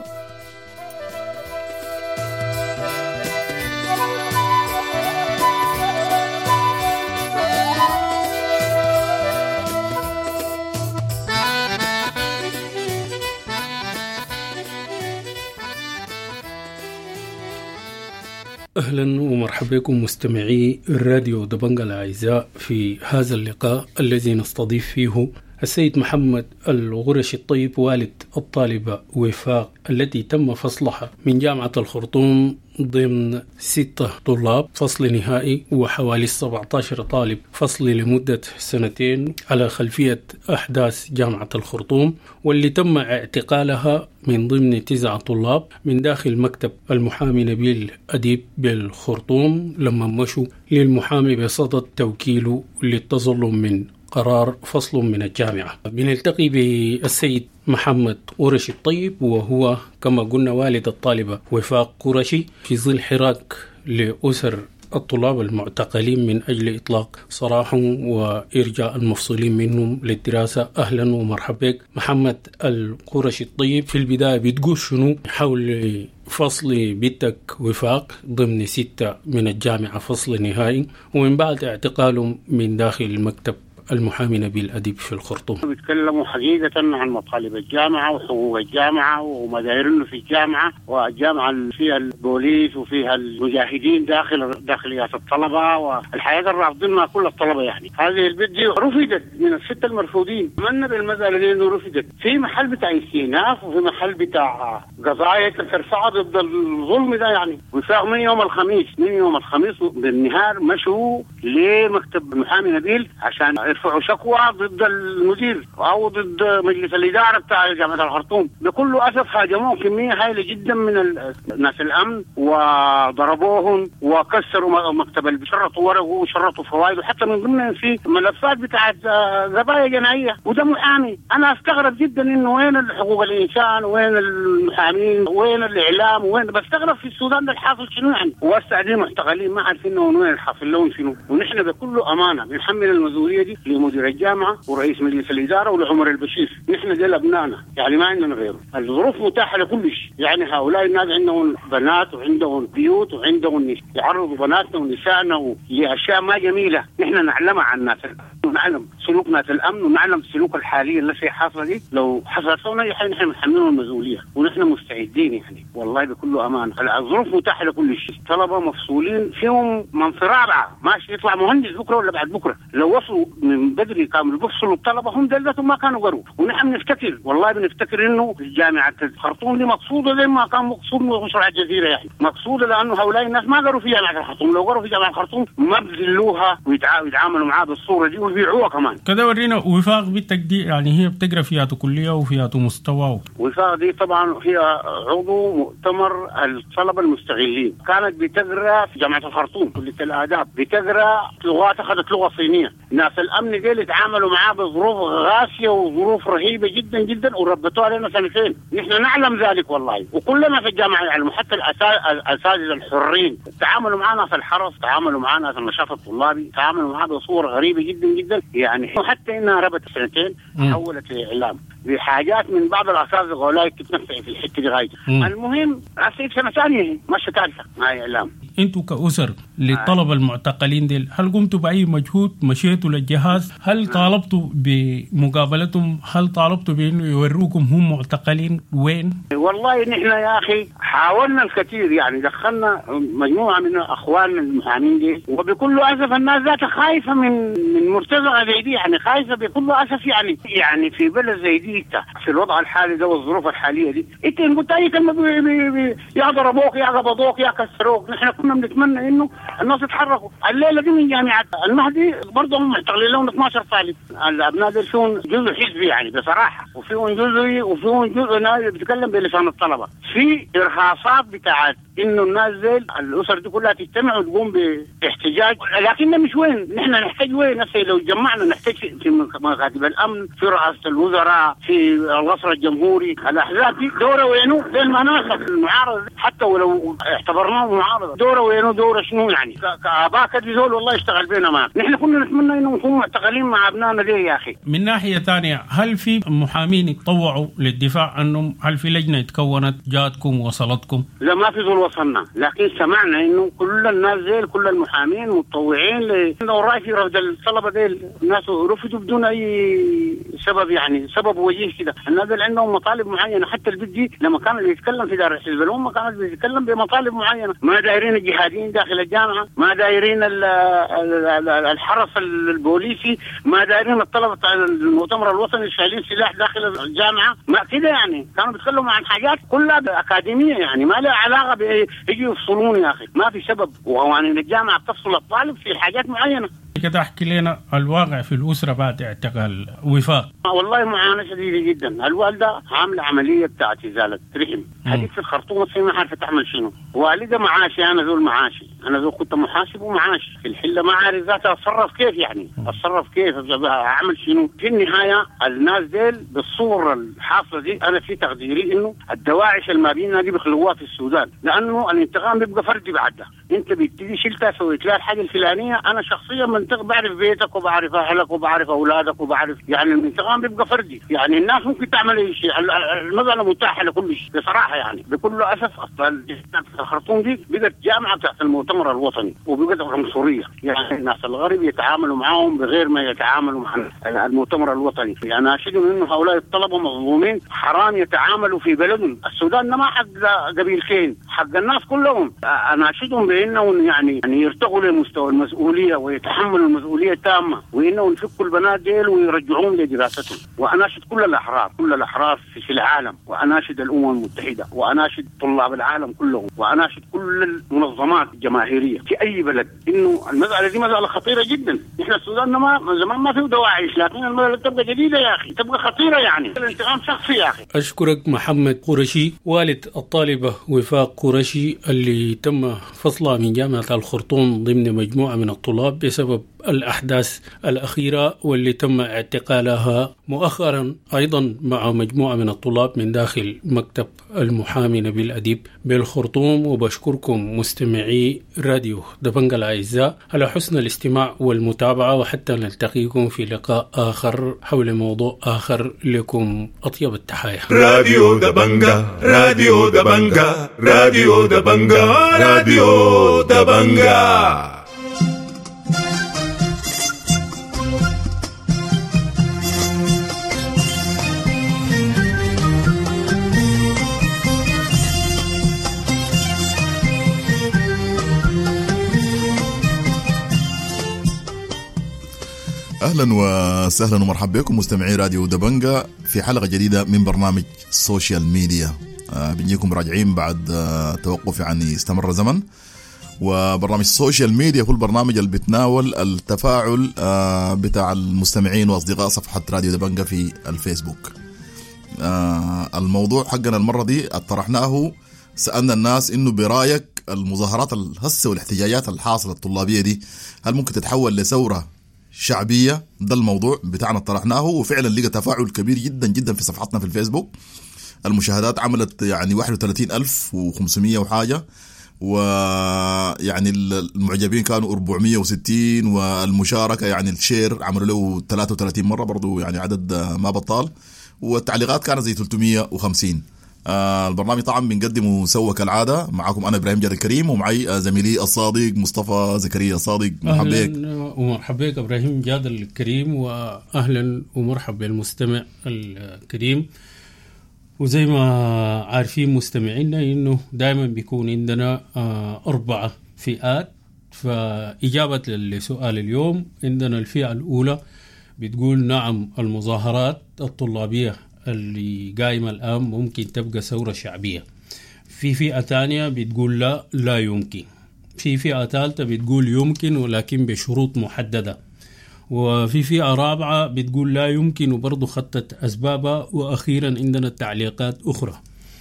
أهلا ومرحبا بكم مستمعي الراديو دبنجة الأعزاء في هذا اللقاء الذي نستضيف فيه السيد محمد الغرشي الطيب، والد الطالبة وفاق التي تم فصلها من جامعة الخرطوم ضمن ستة طلاب فصل نهائي وحوالي سبعة عشر طالب فصل لمدة سنتين على خلفية أحداث جامعة الخرطوم، واللي تم اعتقالها من ضمن تسعة طلاب من داخل مكتب المحامي نبيل أديب بالخرطوم لما مشوا للمحامي بصدد توكيله للتظلم من قرار فصل من الجامعة. بنلتقي بالسيد محمد قرشي الطيب، وهو كما قلنا والد الطالبة وفاق قرشي، في ظل حراك لأسر الطلاب المعتقلين من أجل إطلاق سراحهم وإرجاء المفصولين منهم للدراسة. أهلا ومرحبا بك محمد القرشي الطيب. في البداية بتقول شنو حول فصل بنتك وفاق ضمن ستة من الجامعة فصل نهائي، ومن بعد اعتقالهم من داخل مكتب المحامي نبيل أديب في الخرطوم. بيتكلموا حقيقة عن مطالب الجامعة وحقوق الجامعة ومدايرنا في الجامعة، والجامعة فيها البوليس وفيها المجاهدين داخل داخليات الطلبة والحياة الرافضين كل الطلبة. يعني هذه البيت دي رفضت من الستة المرفوضين، منا بالمسألة دي انه رفضت في محل بتاع استئناف وفي محل بتاع قضايا ترفع ضد الظلم ده. يعني وفاق من يوم الخميس من يوم الخميس بالنهار مشوا لمكتب المحامي نبيل عشان يرفعوا شكوى ضد المدير او ضد مجلس الاداره بتاع جامعه الخرطوم. بكل اسف هاجموهم كميه هائله جدا من ناس الامن وضربوهم وكسروا مكتب اللي بيشرطوا ورقه وشرطوا فوائد، وحتى من ضمن في ملفات بتاعت قضايا جنائيه. وده محامي. انا استغرب جدا انه وين حقوق الانسان وين المحامين وين الاعلام وين، بستغرب في السودان ده الحاصل شنو يعني. وقاعدين معتقلين ما عارفين وين الحاصل لهم شنو. ونحن بكل امانه بنحمل المسؤوليه دي لمدير الجامعه ورئيس مجلس الاداره ولعمر البشير. نحن دول ابنائنا يعني ما عندنا غيره. الظروف متاحه لكل شيء. يعني هؤلاء الناس عندهم بنات وعندهم بيوت وعندهم يعرضوا بناتنا ونسائنا لاشياء ما جميله نحن نعلمها عن الناس ونعلم سلوك ناس الامن ونعلم السلوك الحالي التي حاصله دي. لو حصلت لنا نحن محملين المسؤوليه ونحن مستعدين يعني والله بكل امان. الظروف متاحه لكل شيء. طلبه مفصولين فيهم منصه رابعه ماشي يطلع مهندس بكره ولا بعد بكره. لو وصلوا من بدري كانوا بيفصلوا الطلبه هم دلتهم ما كانوا قروا. ونحن بنفتكر والله بنفتكر انه جامعه الخرطوم دي مقصوده زي ما كان مقصود مشروع الجزيره. يعني مقصوده لانه هؤلاء الناس ما قروا في جامعه الخرطوم. لو قروا في جامعه الخرطوم ما بذلوها ويتعاملوا معاها بالصوره دي ويبيعوها كمان. كده ورينا وفاق بالتقدير يعني هي بتقرا فياته كليه وفياته مستوى. وفاق دي طبعا هي عضو مؤتمر الطلبه المستغلين. كانت بتقرا في جامعه الخرطوم كليه الاداب، بتقرا لغات اخذت لغه صينيه. ناس الامن دي اللي تعاملوا معاه بظروف غاسيه وظروف رهيبه جدا جدا وربطوها علينا سنتين. نحن نعلم ذلك والله وكلنا في الجامعه يعلموا. حتى الاساتذه الحرين تعاملوا معنا في الحرس، تعاملوا معنا في النشاط الطلابي، تعاملوا معنا بصوره غريبه جدا جدا. يعني حتى انها ربت سنتين حولت لاعلام بحاجات من بعض الاساتذه غولاي تتنفع في الحته دي غايته. المهم هسه سنه ثانيه مش ثالثه مع اعلام. انتوا كأسر للطلبه المعتقلين دي هل قمتوا باي مجهود؟ مشيتوا للجهاز؟ هل طالبتوا بمقابلتهم؟ هل طالبتوا بانه يوروكم هم معتقلين وين؟ والله نحن يا اخي حاولنا الكثير. يعني دخلنا مجموعه من اخواننا المحامين دي وبكل اسف الناس ذاتها خايفه من من مرتزقه زي دي. يعني خايفه بكل اسف. يعني يعني في بلد زي دي في الوضع الحالي ده والظروف الحاليه دي انت قلت اي كلمه يا ضربوك يا قبضوك يا كسروك. نحن كنا بنتمنى انه الناس يتحركوا. الليله دي من جامعه المهدي برضه هم محتقلين لهم اثناشر طالب. الابناء دول فيهم جزء حزبي يعني بصراحه وفيهم جزء وفيهم جزء ناس بيتكلم بلسان الطلبه. في ارهاصات بتاعت انه الناس دي الاسر دي كلها تجتمع وتقوم باحتجاج. لكن مش وين نحن نحتاج وين نفسي لو جمعنا نحتاج في مكاتب الامن في رئاسه الوزراء في القصر الجمهوري. الاحزاب دي دوره وينو زي المناصب المعارضه حتى ولو اعتبرناه معارضه دوره وينو دوره شنو يعني كاباء كده زول والله يشتغل بينا معك. نحن كنا نتمنى انه نكون معتقلين مع ابنائنا دي يا اخي. من ناحيه ثانيه هل في محامين يتطوعوا للدفاع عنهم؟ هل في لجنه تكونت جاتكم وصلتكم؟ لا ما في زول وصلنا لكن سمعنا انه كل الناس زي كل المحامين متطوعين لو راي في رفض الطلبه دي الناس رفضوا بدون اي سبب. يعني سبب وجيه كده. الناس اللي عندهم مطالب معينه حتى البيت دي لما كان بيتكلم في دار الحزب الامه كانت بيتكلم بمطالب معينه. ما دايرين الجهاديين داخل الجامعه، ما دايرين الحرس البوليسي، ما دايرين الطلبه المؤتمر الوطني الشايلين سلاح داخل الجامعه. ما كده يعني كانوا بيتكلموا عن حاجات كلها اكاديميه يعني ما لها علاقه بيجوا يفصلون يا اخي. ما في سبب. وقوانين الجامعه بتفصل الطالب في حاجات معينه. كده احكي لنا الواقع في الاسره بعد اعتقال وفاق. والله معاناه شديده جدا. الوالده عامله عمليه بتاعت ازاله رحم. حديث في الخرطوم هي ما عارفه تعمل شنو. والده معاشي انا ذو المعاشي. انا ذو كنت محاسب ومعاشي في الحله ما عارف ذاتها اتصرف كيف. يعني اتصرف كيف اعمل شنو. في النهايه الناس ديل بالصوره الحاصله دي انا في تقديري انه الدواعش المابينه دي بيخلوها في السودان لانه الانتقام بيبقى فردي بعدها. انت بتبتدي شلتها سويت لها الحاجه الفلانيه. انا شخصيا منطق بعرف بيتك وبعرف اهلك وبعرف اولادك وبعرف يعني الانتقام بيبقى فردي. يعني الناس ممكن تعمل اي شيء. المساله متاحه لكل شيء بصراحه. بصراحه يعني بكل اسف اصلا الخرطوم دي بقت جامعه تحت المؤتمر الوطني وبقت عنصريه، يعني الناس الغرب يتعاملوا معهم بغير ما يتعاملوا مع المؤتمر الوطني. يعني اناشدهم انه هؤلاء الطلبه مظلومين، حرام يتعاملوا في بلدهم. السودان ما حق قبيلتين، حق الناس كلهم. اناشدهم بانهم يعني يعني يرتقوا لمستوى المسؤوليه ويتحملوا المسؤوليه التامه، وانهم يفكوا البنات ديل ويرجعوهم لدراستهم. واناشد كل الاحرار كل الاحرار في العالم، واناشد الامم المتحده، واناشد طلاب العالم كلهم، واناشد كل المنظمات الجماهيريه في اي بلد انه المساله دي مساله خطيره جدا. احنا السودان ما زمان ما فيه دواعش، لكن المساله تبقى جديده يا اخي، تبقى خطيره يعني. الانتقام شخصي يا اخي. اشكرك محمد قرشي، والد الطالبه وفاق قرشي اللي تم فصلها من جامعه الخرطوم ضمن مجموعه من الطلاب بسبب الأحداث الأخيرة واللي تم اعتقالها مؤخرا أيضا مع مجموعة من الطلاب من داخل مكتب المحامي نبيل أديب بالخرطوم. وبشكركم مستمعي راديو دبنجة الأعزاء على حسن الاستماع والمتابعة، وحتى نلتقيكم في لقاء آخر حول موضوع آخر. لكم أطيب التحايا. راديو دبنجة راديو دبنجة راديو دبنجة راديو دبنجة. أهلا وسهلا ومرحبا بكم مستمعي راديو دبنجة في حلقة جديدة من برنامج سوشيال ميديا. آه بنجيكم راجعين بعد آه توقف يعني استمر زمن. وبرنامج سوشيال ميديا هو البرنامج اللي بتناول التفاعل آه بتاع المستمعين وأصدقاء صفحة راديو دبنجة في الفيسبوك. آه الموضوع حقنا المرة دي طرحناه، سألنا الناس إنه برأيك المظاهرات الهسة والاحتجاجات الحاصلة الطلابية دي هل ممكن تتحول لثورة شعبية؟ ده الموضوع بتاعنا طرحناه، وفعلا لقى تفاعل كبير جدا جدا في صفحتنا في الفيسبوك. المشاهدات عملت يعني واحد وثلاثين ألف وخمسمية وحاجة، ويعني المعجبين كانوا أربعمية وستين، والمشاركة يعني الشير عملوا له ثلاثة وثلاثين مرة برضو، يعني عدد ما بطال، والتعليقات كانت زي ثلاثمية وخمسين. آه البرنامج طبعا بنقدمه سوا كالعادة. معكم أنا إبراهيم جاد الكريم، ومعي زميلي الصادق مصطفى زكريا صادق. مرحبا بك. أهلا ومرحبا بك إبراهيم جاد الكريم، وأهلا ومرحبا بالمستمع الكريم. وزي ما عارفين مستمعينا إنه دائما بيكون عندنا آه أربعة فئات. فإجابة لسؤال اليوم عندنا الفئة الأولى بتقول نعم المظاهرات الطلابية اللي قائمة الآن ممكن تبقى ثورة شعبية. في فئة تانية بتقول لا لا يمكن. في فئة ثالثة بتقول يمكن ولكن بشروط محددة. وفي فئة رابعة بتقول لا يمكن وبرضو خطت أسبابها. وأخيرا عندنا تعليقات أخرى.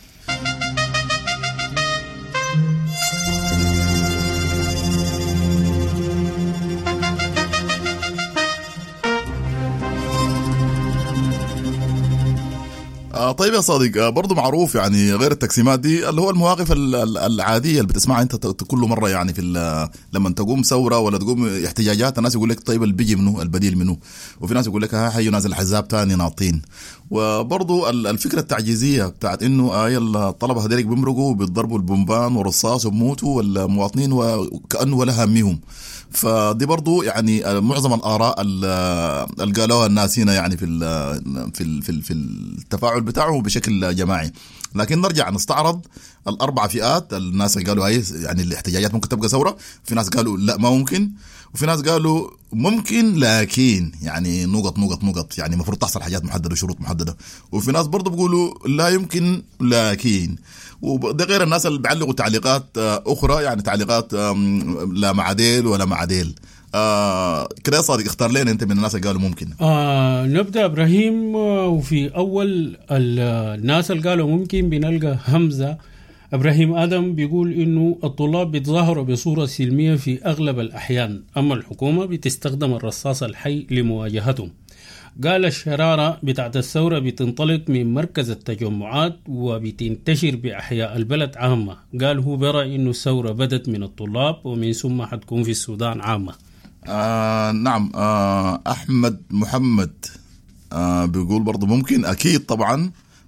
طيب يا صادق، برضو معروف يعني غير التقسيمات دي اللي هو المواقف العادية اللي بتسمعها انت كل مرة، يعني في لما تقوم ثورة ولا تقوم احتجاجات الناس يقول لك طيب البيجي منه البديل منه، وفي ناس يقول لك ها حي نازل حزاب تاني ناطين. وبرضو الفكرة التعجيزية بتاعت انه اي الطلبة هذيك بيمرقوا بيضربوا البومبان والرصاص وبموتوا والمواطنين وكأنه ولا همهم. فدي برضو يعني معظم الآراء اللي قالوها الناس هنا يعني في في في في التفاعل بتاعه بشكل جماعي. لكن نرجع نستعرض الأربع فئات. الناس قالوا هاي يعني الاحتجاجات ممكن تبقى ثورة، في ناس قالوا لا ما ممكن، وفي ناس قالوا ممكن لكن يعني نقط نقط نقط يعني مفروض تحصل حاجات محددة وشروط محددة، وفي ناس برضو بيقولوا لا يمكن لكن. وده غير الناس اللي بيعلقوا تعليقات أخرى، يعني تعليقات لا معديل ولا معديل. آه كده يا صادق اختار لنا انت من الناس اللي قالوا ممكن. آه نبدأ إبراهيم. وفي أول الناس اللي قالوا ممكن بنلقى همزة. إبراهيم آدم بيقول إنه الطلاب بيتظاهروا بصورة سلمية في أغلب الأحيان، أما الحكومة بتستخدم الرصاص الحي لمواجهتهم. قال الشرارة بتاعت الثورة بتنطلق من مركز التجمعات وبتنتشر بأحياء البلد عامة. قال هو برأي إنه الثورة بدت من الطلاب ومن ثم حتكون في السودان عامة. آه نعم. آه أحمد محمد آه بيقول برضو ممكن أكيد طبعا،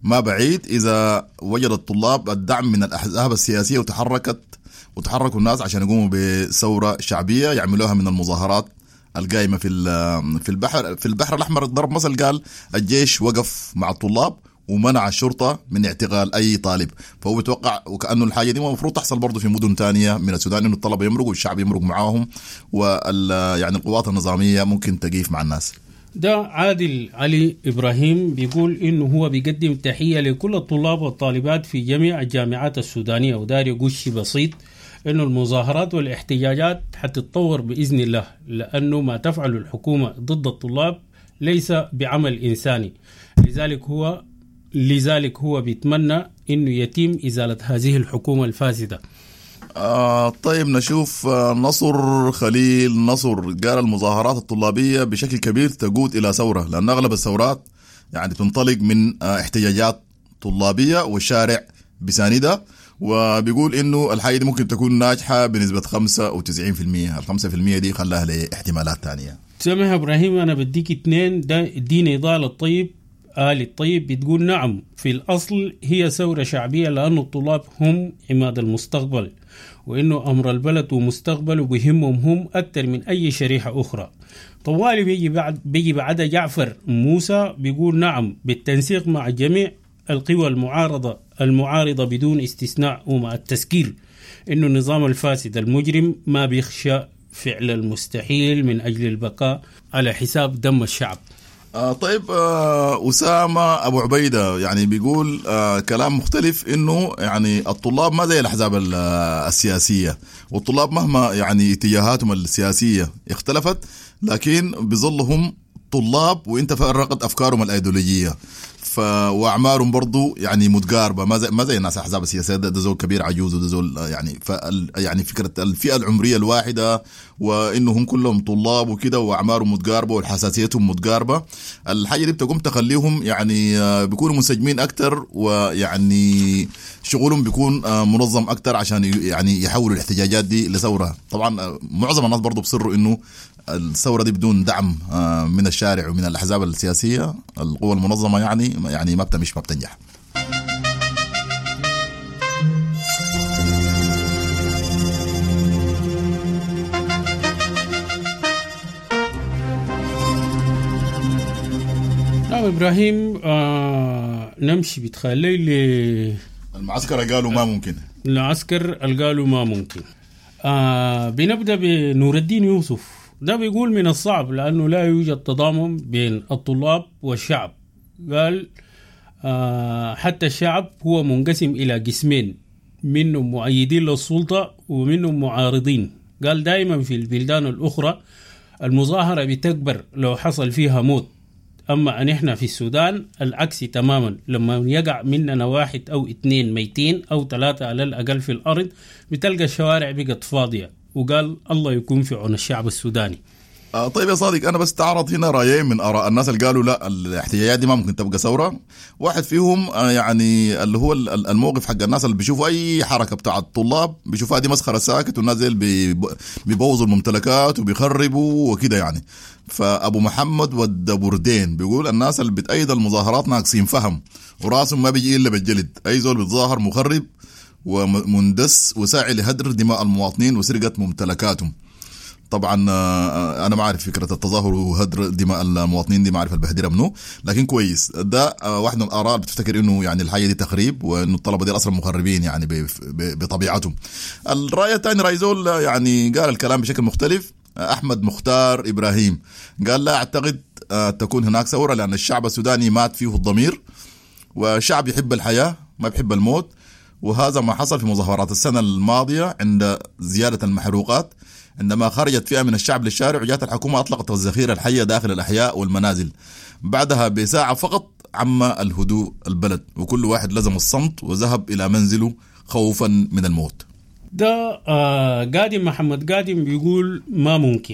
ما بعيد إذا وجد الطلاب الدعم من الأحزاب السياسية وتحركت وتحركوا الناس عشان يقوموا بثورة شعبية يعملوها من المظاهرات القائمة في في البحر في البحر الأحمر. ضرب مثل قال الجيش وقف مع الطلاب ومنع الشرطة من اعتقال أي طالب، فهو بيتوقع وكأنه الحاجة دي المفروض تحصل برضو في مدن تانية من السودان، إنه الطلبة يمرقوا والشعب يمرق معاهم، وال يعني القوات النظامية ممكن تقيف مع الناس. ده عادل علي إبراهيم بيقول إنه هو بيقدم تحية لكل الطلاب والطالبات في جميع الجامعات السودانية، ودار يقول شيء بسيط إنه المظاهرات والاحتجاجات حتتطور بإذن الله، لأنه ما تفعل الحكومة ضد الطلاب ليس بعمل إنساني، لذلك هو لذلك هو بيتمنى إنه يتم إزالة هذه الحكومة الفاسدة. آه طيب نشوف آه نصر خليل نصر قال المظاهرات الطلابية بشكل كبير تقود إلى ثورة، لأن أغلب الثورات يعني تنطلق من آه احتجاجات طلابية والشارع بساندة، وبيقول إنه الحاجة دي ممكن تكون ناجحة بنسبة خمسة وتسعين في المية. الخمسة في المية دي خلاها لاحتمالات تانية. سامح إبراهيم أنا بديك اتنين، ده اديني ضال الطيب آل الطيب بتقول نعم في الأصل هي ثورة شعبية، لأن الطلاب هم عماد المستقبل، وإنه أمر البلد ومستقبله بهمهم هم أكثر من أي شريحة أخرى. طوالي بيجي بعد بيجي بعد جعفر موسى بيقول نعم بالتنسيق مع جميع القوى المعارضة المعارضة بدون استثناء، ومع التذكير إنه النظام الفاسد المجرم ما بيخشى فعل المستحيل من أجل البقاء على حساب دم الشعب. آه طيب آه أسامة أبو عبيدة يعني بيقول آه كلام مختلف، إنه يعني الطلاب ما زي الأحزاب السياسية، والطلاب مهما يعني اتجاهاتهم السياسية اختلفت لكن بظلهم طلاب، وإنت فرقت أفكارهم الأيديولوجية ف واعمارهم برضو يعني متقاربه، ما زي ما زي الناس احزاب السياسيه. ده, ده زول كبير عجوز وده زول يعني يعني فكره الفئه العمريه الواحده، وانهم كلهم طلاب وكده واعمارهم متقاربه وحساسيتهم متقاربه. الحاجه دي بتقوم تخليهم يعني بيكونوا منسجمين اكثر، ويعني شغلهم بيكون منظم اكثر عشان يعني يحولوا الاحتجاجات دي لثوره. طبعا معظم الناس برضو بصروا انه الثورة دي بدون دعم من الشارع ومن الأحزاب السياسية القوى المنظمة يعني يعني ما بتمش ما بتنجح. نعم إبراهيم آه نمشي بتخلي لي المعسكر قالوا ما ممكن، العسكر قالوا ما ممكن. آه بنبدأ بنور الدين يوسف، ده بيقول من الصعب لأنه لا يوجد تضامن بين الطلاب والشعب. قال آه حتى الشعب هو منقسم إلى قسمين، منهم مؤيدين للسلطة ومنهم معارضين. قال دائما في البلدان الأخرى المظاهرة بتكبر لو حصل فيها موت، أما أن إحنا في السودان العكس تماما، لما يقع مننا واحد أو اثنين ميتين أو ثلاثة على الأقل في الأرض بتلقى الشوارع بقت فاضية. وقال الله يكون في عون الشعب السوداني. آه طيب يا صادق، أنا بس تعرض هنا رأيين من آراء الناس اللي قالوا لا الاحتجاجات دي ما ممكن تبقى ثورة. واحد فيهم آه يعني اللي هو الموقف حق الناس اللي بيشوفوا أي حركة بتاع الطلاب بيشوفها دي مسخرة ساكت، والناس دي بيبوظوا الممتلكات وبيخربوا وكده يعني. فأبو محمد والدبردين بيقول الناس اللي بتأيد المظاهرات ناقصين فهم وراسهم ما بيجي إلا بالجلد. أي زول بيتظاهر مخرب ومندس وساعي لهدر دماء المواطنين وسرقة ممتلكاتهم. طبعا انا ما اعرف فكره التظاهر وهدر دماء المواطنين دي، ما اعرف البهدله منه، لكن كويس ده واحد من الاراء بتفتكر انه يعني الحاجه دي تخريب، وانه الطلبه دي اصلا مخربين يعني بطبيعتهم. الراي الثاني راي زول يعني قال الكلام بشكل مختلف، احمد مختار ابراهيم قال لا اعتقد تكون هناك ثوره، لان الشعب السوداني مات فيه الضمير، والشعب يحب الحياه ما بيحب الموت، وهذا ما حصل في مظاهرات السنة الماضية عند زيادة المحروقات، عندما خرجت فئة من الشعب للشارع وجاءت الحكومة أطلقت الذخيرة الحية داخل الأحياء والمنازل. بعدها بساعة فقط عم الهدوء البلد، وكل واحد لزم الصمت وذهب إلى منزله خوفا من الموت. ده آه قادم محمد قادم بيقول ما ممكن،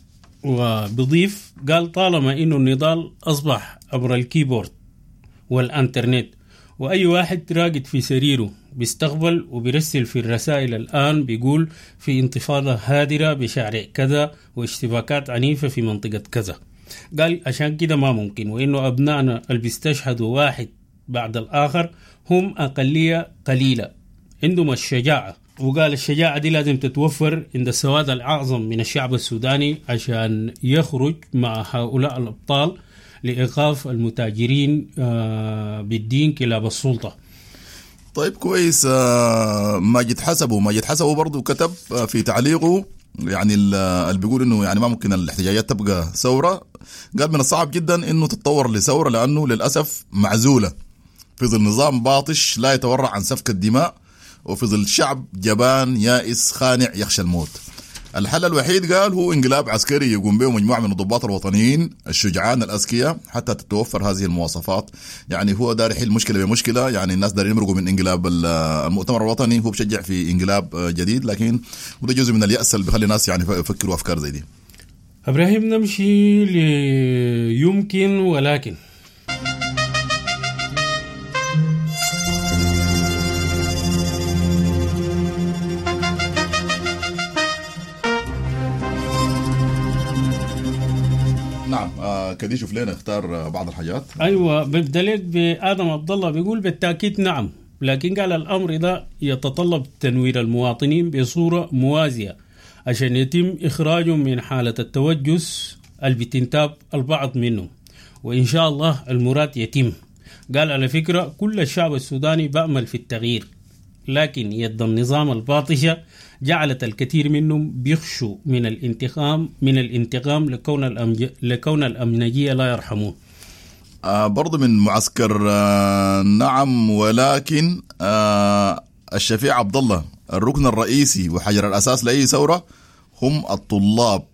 وبضيف قال طالما إنه النضال أصبح عبر الكيبورد والانترنت، وأي واحد راقد في سريره بيستقبل وبيرسل في الرسائل الآن بيقول في انتفاضة هادرة بشارع كذا واشتباكات عنيفة في منطقة كذا. قال عشان كده ما ممكن، وإنه أبنائنا اللي بيستشهدوا واحد بعد الآخر هم أقلية قليلة عندهم الشجاعة. وقال الشجاعة دي لازم تتوفر عند السواد الأعظم من الشعب السوداني عشان يخرج مع هؤلاء الأبطال لإيقاف المتاجرين بالدين كلاب السلطة. طيب كويس. ماجد حسبه ماجد حسبه برضو كتب في تعليقه يعني اللي بيقول انه يعني ما ممكن الاحتجاجات تبقى ثورة. قال من الصعب جدا انه تتطور لثورة لانه للأسف معزولة في ظل نظام باطش لا يتورع عن سفك الدماء، وفي ظل شعب جبان يائس خانع يخشى الموت. الحل الوحيد قال هو انقلاب عسكري يقوم به مجموعة من الضباط الوطنيين الشجعان الأذكياء حتى تتوفر هذه المواصفات. يعني هو دار يحل مشكلة بمشكلة. يعني الناس دارين يمرقوا من انقلاب المؤتمر الوطني، هو بشجع في انقلاب جديد، لكن وده جزء من اليأس اللي بيخلي الناس يعني يفكروا أفكار زي دي. إبراهيم نمشي ليمكن ولكن. نعم آه كده شوف لنا اختار بعض الحاجات. ايوه ببدا لك بادم عبد الله بيقول بالتاكيد نعم، لكن قال الامر ده يتطلب تنوير المواطنين بصوره موازيه عشان يتم اخراجهم من حاله التوجس اللي بتنتاب البعض منهم، وان شاء الله المراد يتم. قال على فكره كل الشعب السوداني بأمل في التغيير، لكن يد النظام الباطشه جعلت الكثير منهم بيخشوا من الانتقام من الانتقام لكون الأمج... لكون الأمنجية لا يرحمون. آه برضو من معسكر آه نعم ولكن آه الشفيع عبد الله الركن الرئيسي وحجر الأساس لأي ثورة هم الطلاب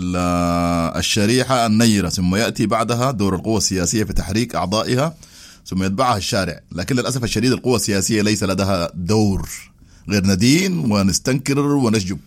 الشريحة النيرة، ثم يأتي بعدها دور القوى السياسية في تحريك أعضائها، ثم يتبعها الشارع. لكن للأسف الشديد القوى السياسية ليس لديها دور غير ندين ونستنكر ونشجب.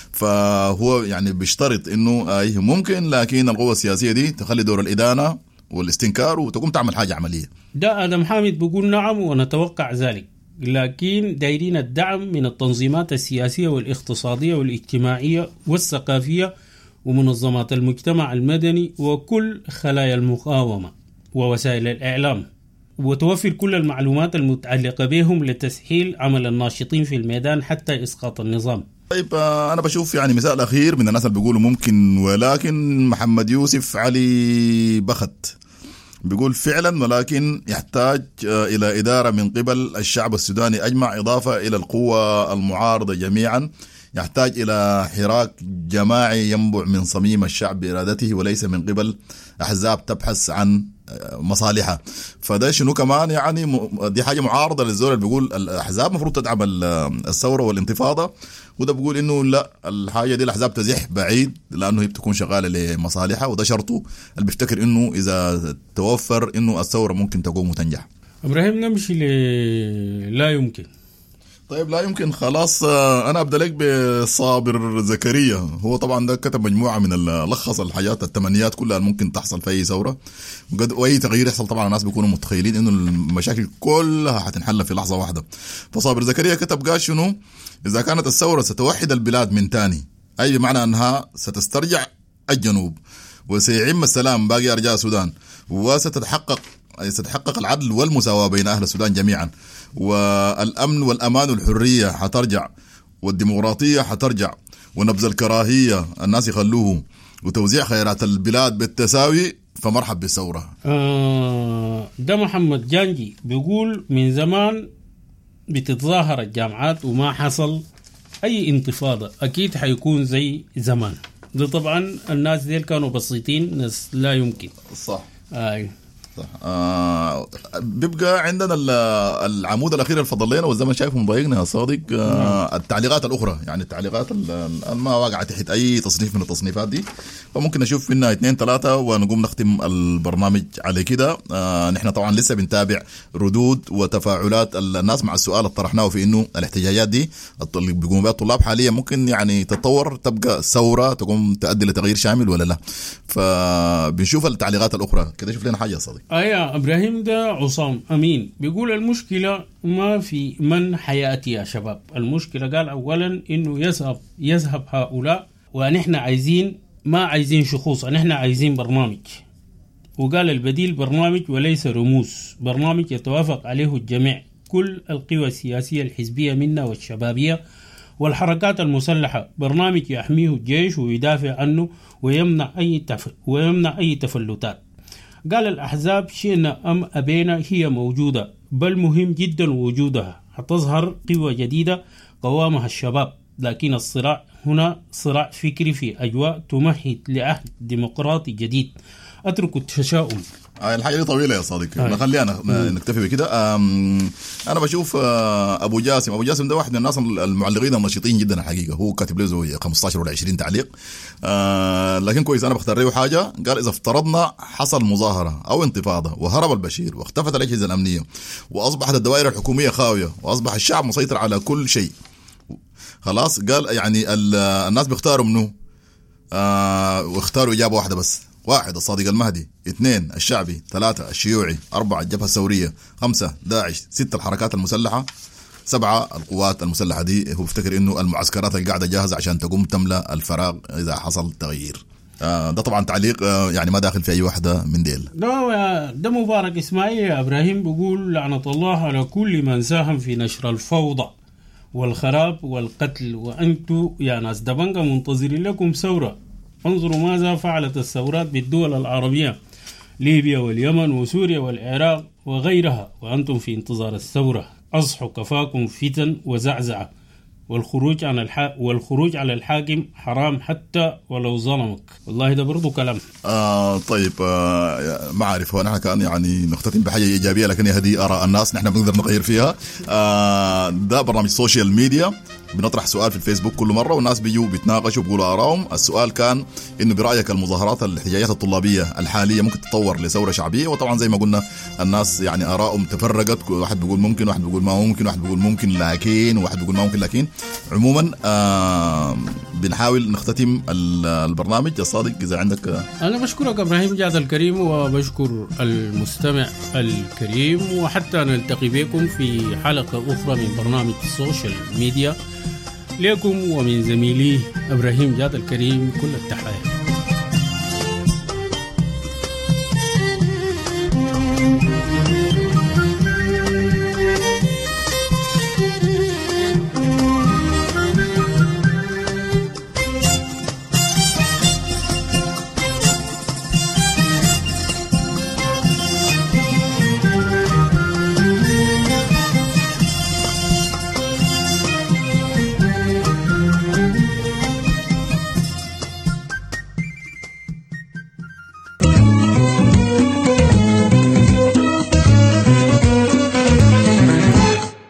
فهو يعني بيشترط انه اي ممكن، لكن القوة السياسية دي تخلي دور الإدانة والاستنكار وتقوم تعمل حاجة عملية. ده آدم حامد بيقول نعم ونتوقع ذلك، لكن دايرين الدعم من التنظيمات السياسية والاقتصادية والاجتماعية والثقافية ومنظمات المجتمع المدني وكل خلايا المقاومة ووسائل الإعلام، وتوفر كل المعلومات المتعلقة بهم لتسهيل عمل الناشطين في الميدان حتى إسقاط النظام. طيب أنا بشوف يعني مثال أخير من الناس اللي بيقولوا ممكن ولكن، محمد يوسف علي بخت بيقول فعلا ولكن يحتاج إلى إدارة من قبل الشعب السوداني أجمع، إضافة إلى القوى المعارضة جميعا. يحتاج إلى حراك جماعي ينبع من صميم الشعب بإرادته وليس من قبل أحزاب تبحث عن مصالحها. فده شنو كمان يعني دي حاجة معارضة للزول اللي بيقول الأحزاب مفروض تدعم الثورة والانتفاضة، وده بيقول إنه لا، الحاجة دي الأحزاب تزح بعيد لأنه هي بتكون شغالة لمصالحها، وده شرطه اللي بيفتكر إنه إذا توفر إنه الثورة ممكن تقوم وتنجح. إبراهيم نمشي ل لا يمكن. طيب لا يمكن خلاص. أنا أبدأ لك بصابر زكريا. هو طبعا ده كتب مجموعة من لخص الحاجات التمنيات كلها ممكن تحصل في أي ثورة وأي تغيير يحصل. طبعا الناس بيكونوا متخيلين إنه المشاكل كلها حتنحل في لحظة واحدة. فصابر زكريا كتب قال شنو؟ إذا كانت الثورة ستوحد البلاد من تاني، أي بمعنى أنها ستسترجع الجنوب وسيعم السلام باقي أرجاء السودان، وستتحقق ستتحقق العدل والمساواة بين أهل السودان جميعا، والأمن والأمان والحرية حترجع، والديمقراطية حترجع، ونبذ الكراهية الناس يخلوه، وتوزيع خيرات البلاد بالتساوي، فمرحب بالثورة. آه ده محمد جانجي بيقول من زمان بتتظاهر الجامعات وما حصل أي انتفاضة، أكيد حيكون زي زمان. ده طبعا الناس ديل كانوا بسيطين، ناس لا يمكن. صح. آه. صح. آه بيبقى عندنا العمود الأخير اللي فضل لنا والزمن شايفه مضايقنا يا صادق. آه التعليقات الأخرى، يعني التعليقات ما واقعة تحت أي تصنيف من التصنيفات دي، فممكن نشوف منها اثنين ثلاثة ونقوم نختم البرنامج على كده. آه نحن طبعا لسه بنتابع ردود وتفاعلات الناس مع السؤال اللي طرحناه في إنه الاحتجاجات دي اللي بيقوموا بها الطلاب حاليا ممكن يعني تتطور تبقى ثورة تقوم تؤدي لتغيير شامل ولا لا. فبنشوف التعليقات الأخرى كده. شوف لنا حاجة يا صادق. ايوه ابراهيم ده عصام امين بيقول المشكله ما في من حياتي يا شباب، المشكله قال اولا انه يذهب يذهب هؤلاء، ونحن عايزين ما عايزين شخوص، نحن عايزين برنامج. وقال البديل برنامج وليس رموز، برنامج يتوافق عليه الجميع، كل القوى السياسية الحزبية منا والشبابية والحركات المسلحة، برنامج يحميه الجيش ويدافع عنه ويمنع أي تف... ويمنع أي تفلتات. قال الأحزاب شئنا أم أبينا هي موجودة، بل مهم جدا وجودها، حتظهر قوة جديدة قوامها الشباب، لكن الصراع هنا صراع فكري في أجواء تمهد لعهد ديمقراطي جديد. أترك التشاؤم. الحاجة دي طويلة يا صديقي، نخليها نكتفي بكده. أنا بشوف أبو جاسم أبو جاسم ده واحد من الناس المعلقين النشيطين جدا الحقيقة، هو كاتب له زي خمستاشر ولا عشرين تعليق، لكن كويس. أنا بختار له حاجة، قال إذا افترضنا حصل مظاهرة أو انتفاضة وهرب البشير واختفت الأجهزة الأمنية وأصبحت الدوائر الحكومية خاوية وأصبح الشعب مسيطر على كل شيء، خلاص قال يعني الناس بيختاروا منه، آه واختاروا إجابة واحدة بس: واحد الصادق المهدي، اثنين الشعبي، ثلاثة الشيوعي، أربعة الجبهة الثورية، خمسة داعش، ستة الحركات المسلحة، سبعة القوات المسلحة. دي هو بفتكر إنه المعسكرات اللي قاعدة جاهزة عشان تقوم تملأ الفراغ إذا حصل تغيير. آه ده طبعا تعليق آه يعني ما داخل في أي واحدة من ديل. ده ده مبارك إسماعيل يا إبراهيم بيقول لعنة الله على كل من ساهم في نشر الفوضى والخراب والقتل، وأنتم يا ناس دبنجة منتظرين لكم ثورة. انظروا ماذا فعلت الثورات بالدول العربية، ليبيا واليمن وسوريا والعراق وغيرها، وأنتم في انتظار الثورة. أصحوا كفاكم فتن وزعزعة، والخروج عن الح... والخروج على الحاكم حرام حتى ولو ظلمك. والله ده برضو كلام. آه طيب آه ما أعرف، هو نحن كان يعني نختتم بحاجة إيجابية، لكن هذه آراء الناس نحن بنقدر نغير فيها. آه ده برنامج سوشيال ميديا، بنطرح سؤال في الفيسبوك كل مرة والناس بيجوا بيتناقشوا بيقولوا آراءهم. السؤال كان إنه برأيك المظاهرات الاحتجاجات الطلابية الحالية ممكن تتطور لثورة شعبية؟ وطبعا زي ما قلنا الناس يعني آراءهم تفرقت، واحد بيقول ممكن، واحد بيقول ما ممكن، واحد بيقول ممكن لكن، وواحد بيقول ما ممكن لكن. عموما آه بنحاول نختتم البرنامج. الصادق إذا عندك. أنا بشكرك إبراهيم جاد الكريم، وبشكر المستمع الكريم، وحتى نلتقي بكم في حلقة أخرى من برنامج السوشيال ميديا. لكم ومن زميلي إبراهيم جاد الكريم كل التحية.